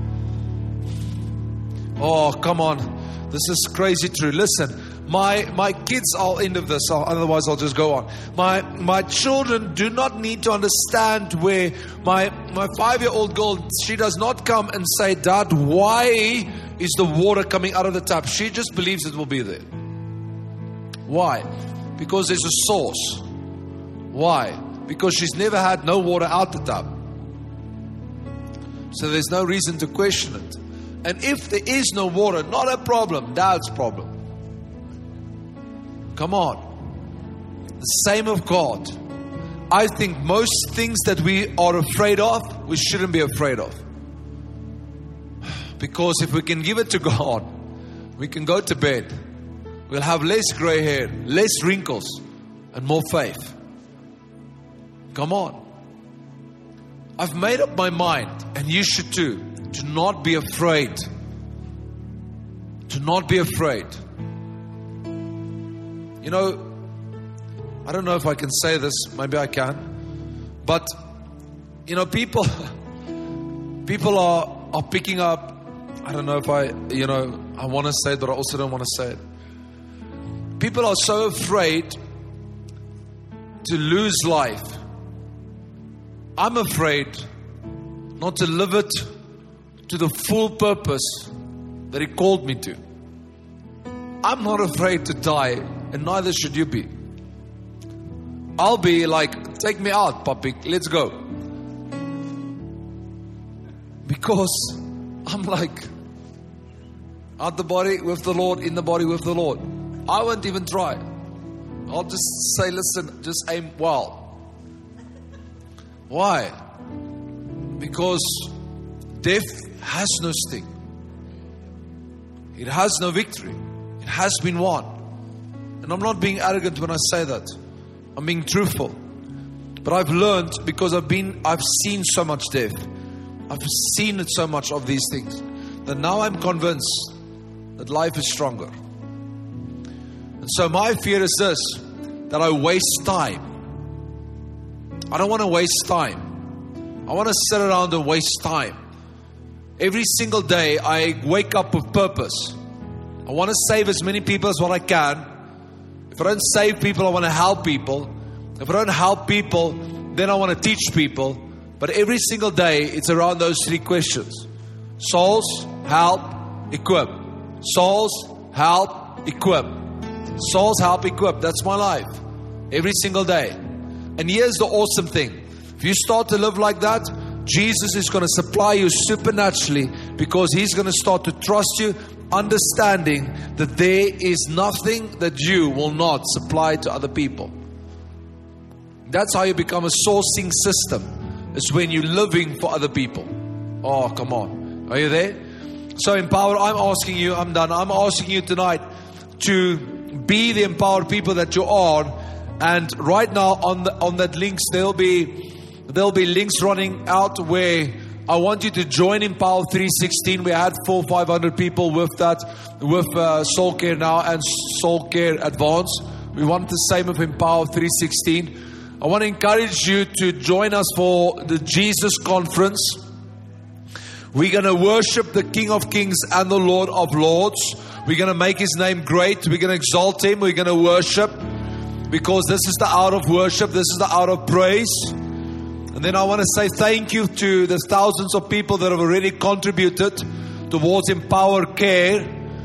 B: Oh, come on. This is crazy true. Listen, my my kids, I'll end of this, I'll, otherwise I'll just go on. My my children do not need to understand where my, my five-year-old girl, she does not come and say, Dad, why is the water coming out of the tap? She just believes it will be there. Why? Because there's a source. Why? Because she's never had no water out the tap. So there's no reason to question it. And if there is no water, not a problem, Dad's problem. Come on. The same of God. I think most things that we are afraid of, we shouldn't be afraid of. Because if we can give it to God, we can go to bed. We'll have less gray hair, less wrinkles, and more faith. Come on. I've made up my mind, and you should too, to not be afraid. To not be afraid. You know, I don't know if I can say this, maybe I can. But, you know, people people are, are picking up, I don't know if I, you know, I want to say it, but I also don't want to say it. People are so afraid to lose life. I'm afraid not to live it to the full purpose that He called me to. I'm not afraid to die, and neither should you be. I'll be like, take me out, puppy, let's go. Because I'm like, out the body with the Lord, in the body with the Lord. I won't even try. I'll just say, listen, just aim well. Why? Because death has no sting. It has no victory. It has been won. And I'm not being arrogant when I say that. I'm being truthful. But I've learned, because I've been, I've seen so much death. I've seen it so much of these things, that now I'm convinced that life is stronger. And so my fear is this, that I waste time. I don't want to waste time. I want to sit around and waste time. Every single day I wake up with purpose. I want to save as many people as what I can. If I don't save people, I want to help people. If I don't help people, then I want to teach people. But every single day, it's around those three questions. Souls, help, equip. Souls, help, equip. Souls, help, equip. That's my life. Every single day. And here's the awesome thing. If you start to live like that, Jesus is going to supply you supernaturally, because He's going to start to trust you, understanding that there is nothing that you will not supply to other people. That's how you become a sourcing system. It's when you're living for other people. Oh, come on. Are you there? So empowered, I'm asking you, I'm done. I'm asking you tonight to be the empowered people that you are. And right now on the, on that links, there'll be there'll be links running out where I want you to join Empower three sixteen. We had four, five hundred people with that, with uh, Soul Care Now and Soul Care Advance. We want the same with Empower three sixteen. I want to encourage you to join us for the Jesus Conference. We're going to worship the King of Kings and the Lord of Lords. We're going to make His name great. We're going to exalt Him. We're going to worship, because this is the hour of worship. This is the hour of praise. And then I want to say thank you to the thousands of people that have already contributed towards Empower Care,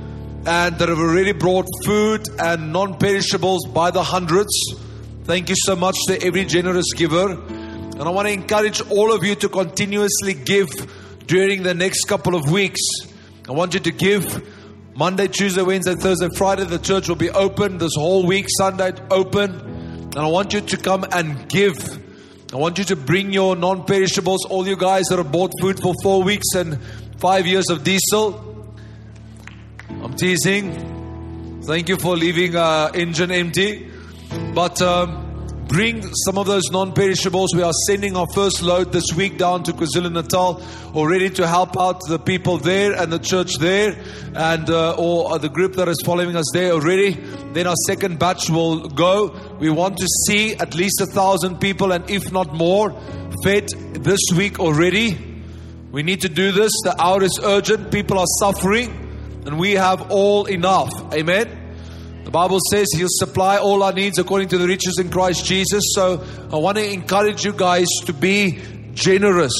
B: and that have already brought food and non-perishables by the hundreds. Thank you so much to every generous giver. And I want to encourage all of you to continuously give during the next couple of weeks. I want you to give Monday, Tuesday, Wednesday, Thursday, Friday. The church will be open this whole week. Sunday open. And I want you to come and give. I want you to bring your non-perishables. All you guys that have bought food for four weeks and five years of diesel. I'm teasing. Thank you for leaving uh, engine empty. But um, bring some of those non-perishables. We are sending our first load this week down to KwaZulu-Natal, already to help out the people there and the church there, and uh, or the group that is following us there already. Then our second batch will go. We want to see at least a thousand people, and if not more, fed this week already. We need to do this. The hour is urgent. People are suffering, and we have all enough. Amen. The Bible says He'll supply all our needs according to the riches in Christ Jesus. So I want to encourage you guys to be generous.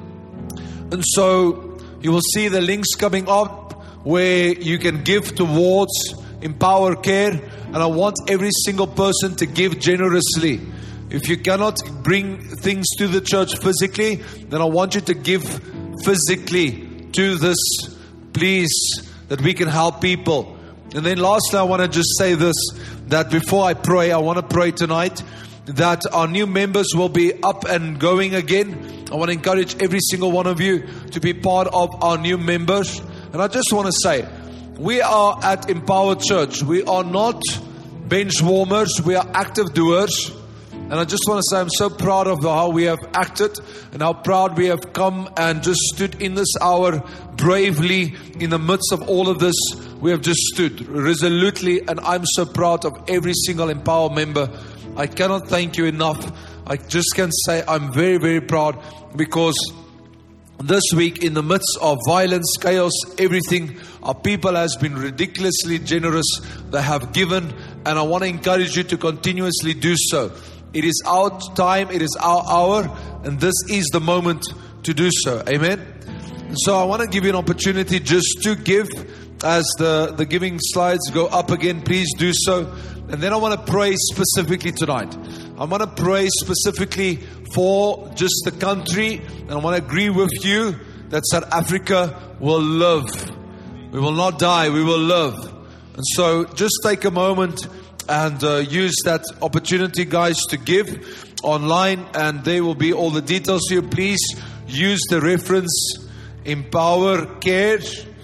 B: And so you will see the links coming up where you can give towards Empower Care. And I want every single person to give generously. If you cannot bring things to the church physically, then I want you to give physically to this, please, that we can help people. And then lastly, I want to just say this, that before I pray, I want to pray tonight that our new members will be up and going again. I want to encourage every single one of you to be part of our new members. And I just want to say, we are at Empower Church. We are not bench warmers. We are active doers. And I just want to say I'm so proud of how we have acted and how proud we have come and just stood in this hour bravely in the midst of all of this. We have just stood resolutely, and I'm so proud of every single Empower member. I cannot thank you enough. I just can say I'm very, very proud, because this week, in the midst of violence, chaos, everything, our people has been ridiculously generous. They have given, and I want to encourage you to continuously do so. It is our time, it is our hour, and this is the moment to do so. Amen. And so I want to give you an opportunity just to give. As the, the giving slides go up again, please do so. And then I want to pray specifically tonight. I want to pray specifically for just the country. And I want to agree with you that South Africa will live. We will not die, we will live. And so just take a moment and uh, use that opportunity, guys, to give online. And there will be all the details here. Please use the reference Empower Care.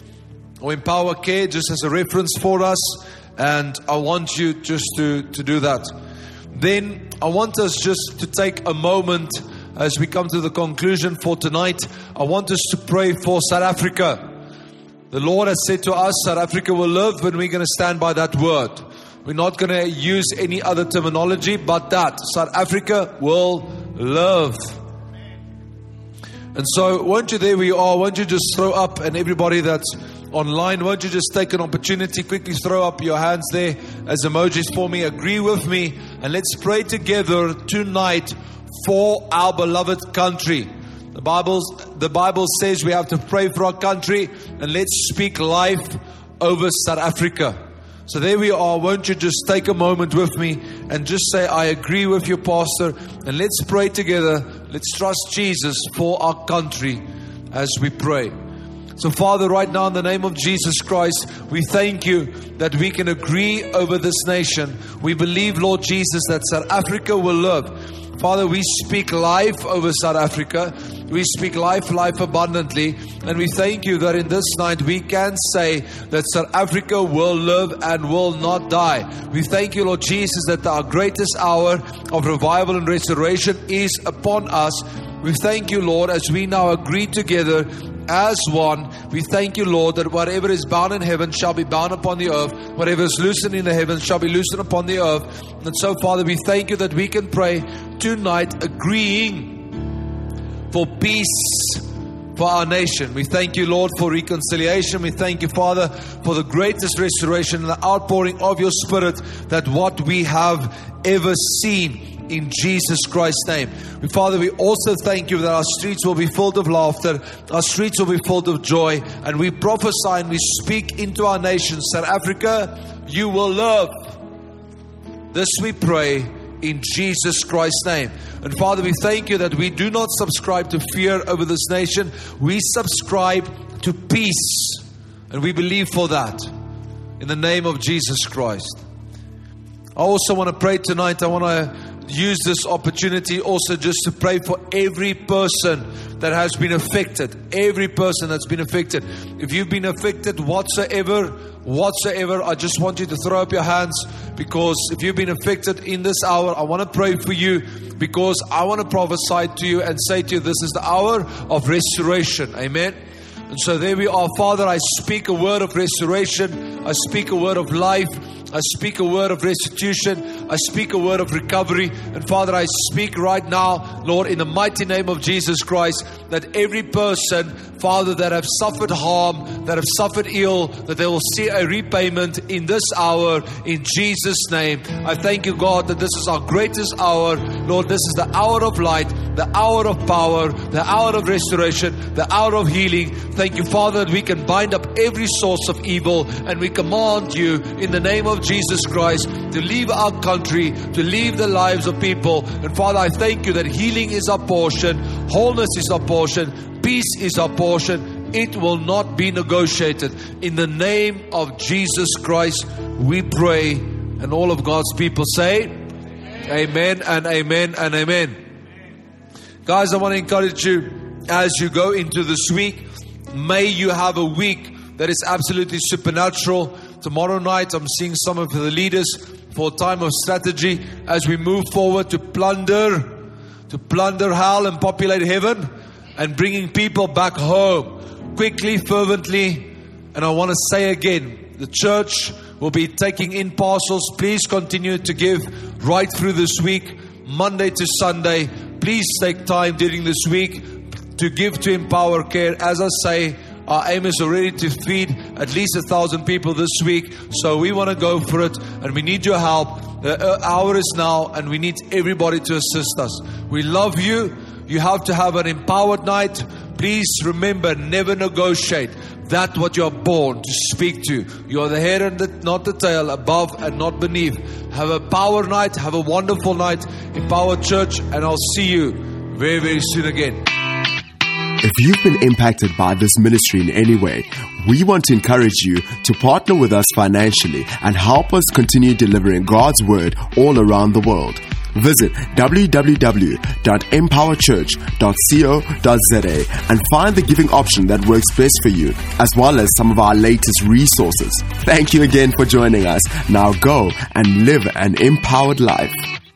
B: Or Empower Care, just as a reference for us. And I want you just to, to do that. Then I want us just to take a moment as we come to the conclusion for tonight. I want us to pray for South Africa. The Lord has said to us, South Africa will live, and we're going to stand by that word. We're not going to use any other terminology but that. South Africa will live. And so, won't you, there we are, won't you just throw up, and everybody that's online, won't you just take an opportunity, quickly throw up your hands there as emojis for me, agree with me, and let's pray together tonight for our beloved country. The Bible, the Bible says we have to pray for our country, and let's speak life over South Africa. So there we are. Won't you just take a moment with me and just say, I agree with you, Pastor, and let's pray together. Let's trust Jesus for our country as we pray. So Father, right now in the name of Jesus Christ, we thank you that we can agree over this nation. We believe, Lord Jesus, that South Africa will live. Father, we speak life over South Africa. We speak life, life abundantly. And we thank you that in this night we can say that South Africa will live and will not die. We thank you, Lord Jesus, that our greatest hour of revival and restoration is upon us. We thank you, Lord, as we now agree together as one. We thank you, Lord, that whatever is bound in heaven shall be bound upon the earth. Whatever is loosened in the heavens shall be loosened upon the earth. And so, Father, we thank you that we can pray tonight agreeing for peace for our nation. We thank you, Lord, for reconciliation. We thank you, Father, for the greatest restoration and the outpouring of your Spirit that what we have ever seen in Jesus Christ's name. Father, we also thank you that our streets will be filled of laughter, our streets will be filled of joy, and we prophesy and we speak into our nation. South Africa, you will love. This we pray in Jesus Christ's name. And Father, we thank you that we do not subscribe to fear over this nation. We subscribe to peace. And we believe for that in the name of Jesus Christ. I also want to pray tonight. I want to use this opportunity also just to pray for every person that has been affected. Every person that's been affected. If you've been affected whatsoever, whatsoever, I just want you to throw up your hands, because if you've been affected in this hour, I want to pray for you, because I want to prophesy to you and say to you, this is the hour of restoration. Amen. And so there we are. Father, I speak a word of restoration. I speak a word of life. I speak a word of restitution. I speak a word of recovery. And Father, I speak right now, Lord, in the mighty name of Jesus Christ, that every person, Father, that have suffered harm, that have suffered ill, that they will see a repayment in this hour, in Jesus' name. I thank you, God, that this is our greatest hour. Lord, this is the hour of light, the hour of power, the hour of restoration, the hour of healing. Thank you, Father, that we can bind up every source of evil, and we command you in the name of Jesus Christ to leave our country, to leave the lives of people. And Father, I thank you that healing is our portion, wholeness is our portion, peace is our portion. It will not be negotiated. In the name of Jesus Christ, we pray. And all of God's people say, amen, amen and amen and amen. Guys, I want to encourage you as you go into this week. May you have a week that is absolutely supernatural. Tomorrow night, I'm seeing some of the leaders for a time of strategy as we move forward to plunder, to plunder hell and populate heaven, and bringing people back home quickly, fervently. And I want to say again, the church will be taking in parcels. Please continue to give right through this week, Monday to Sunday. Please take time during this week to give to Empower Care. As I say, our aim is already to feed at least a thousand people this week. So we want to go for it, and we need your help. The hour is now, and we need everybody to assist us. We love you. You have to have an empowered night. Please remember, never negotiate that what you are born to speak to. You are the head and the, not the tail, above and not beneath. Have a power night. Have a wonderful night. Empower Church, and I'll see you very, very soon again.
A: If you've been impacted by this ministry in any way, we want to encourage you to partner with us financially and help us continue delivering God's Word all around the world. Visit w w w dot empower church dot co dot z a and find the giving option that works best for you, as well as some of our latest resources. Thank you again for joining us. Now go and live an empowered life.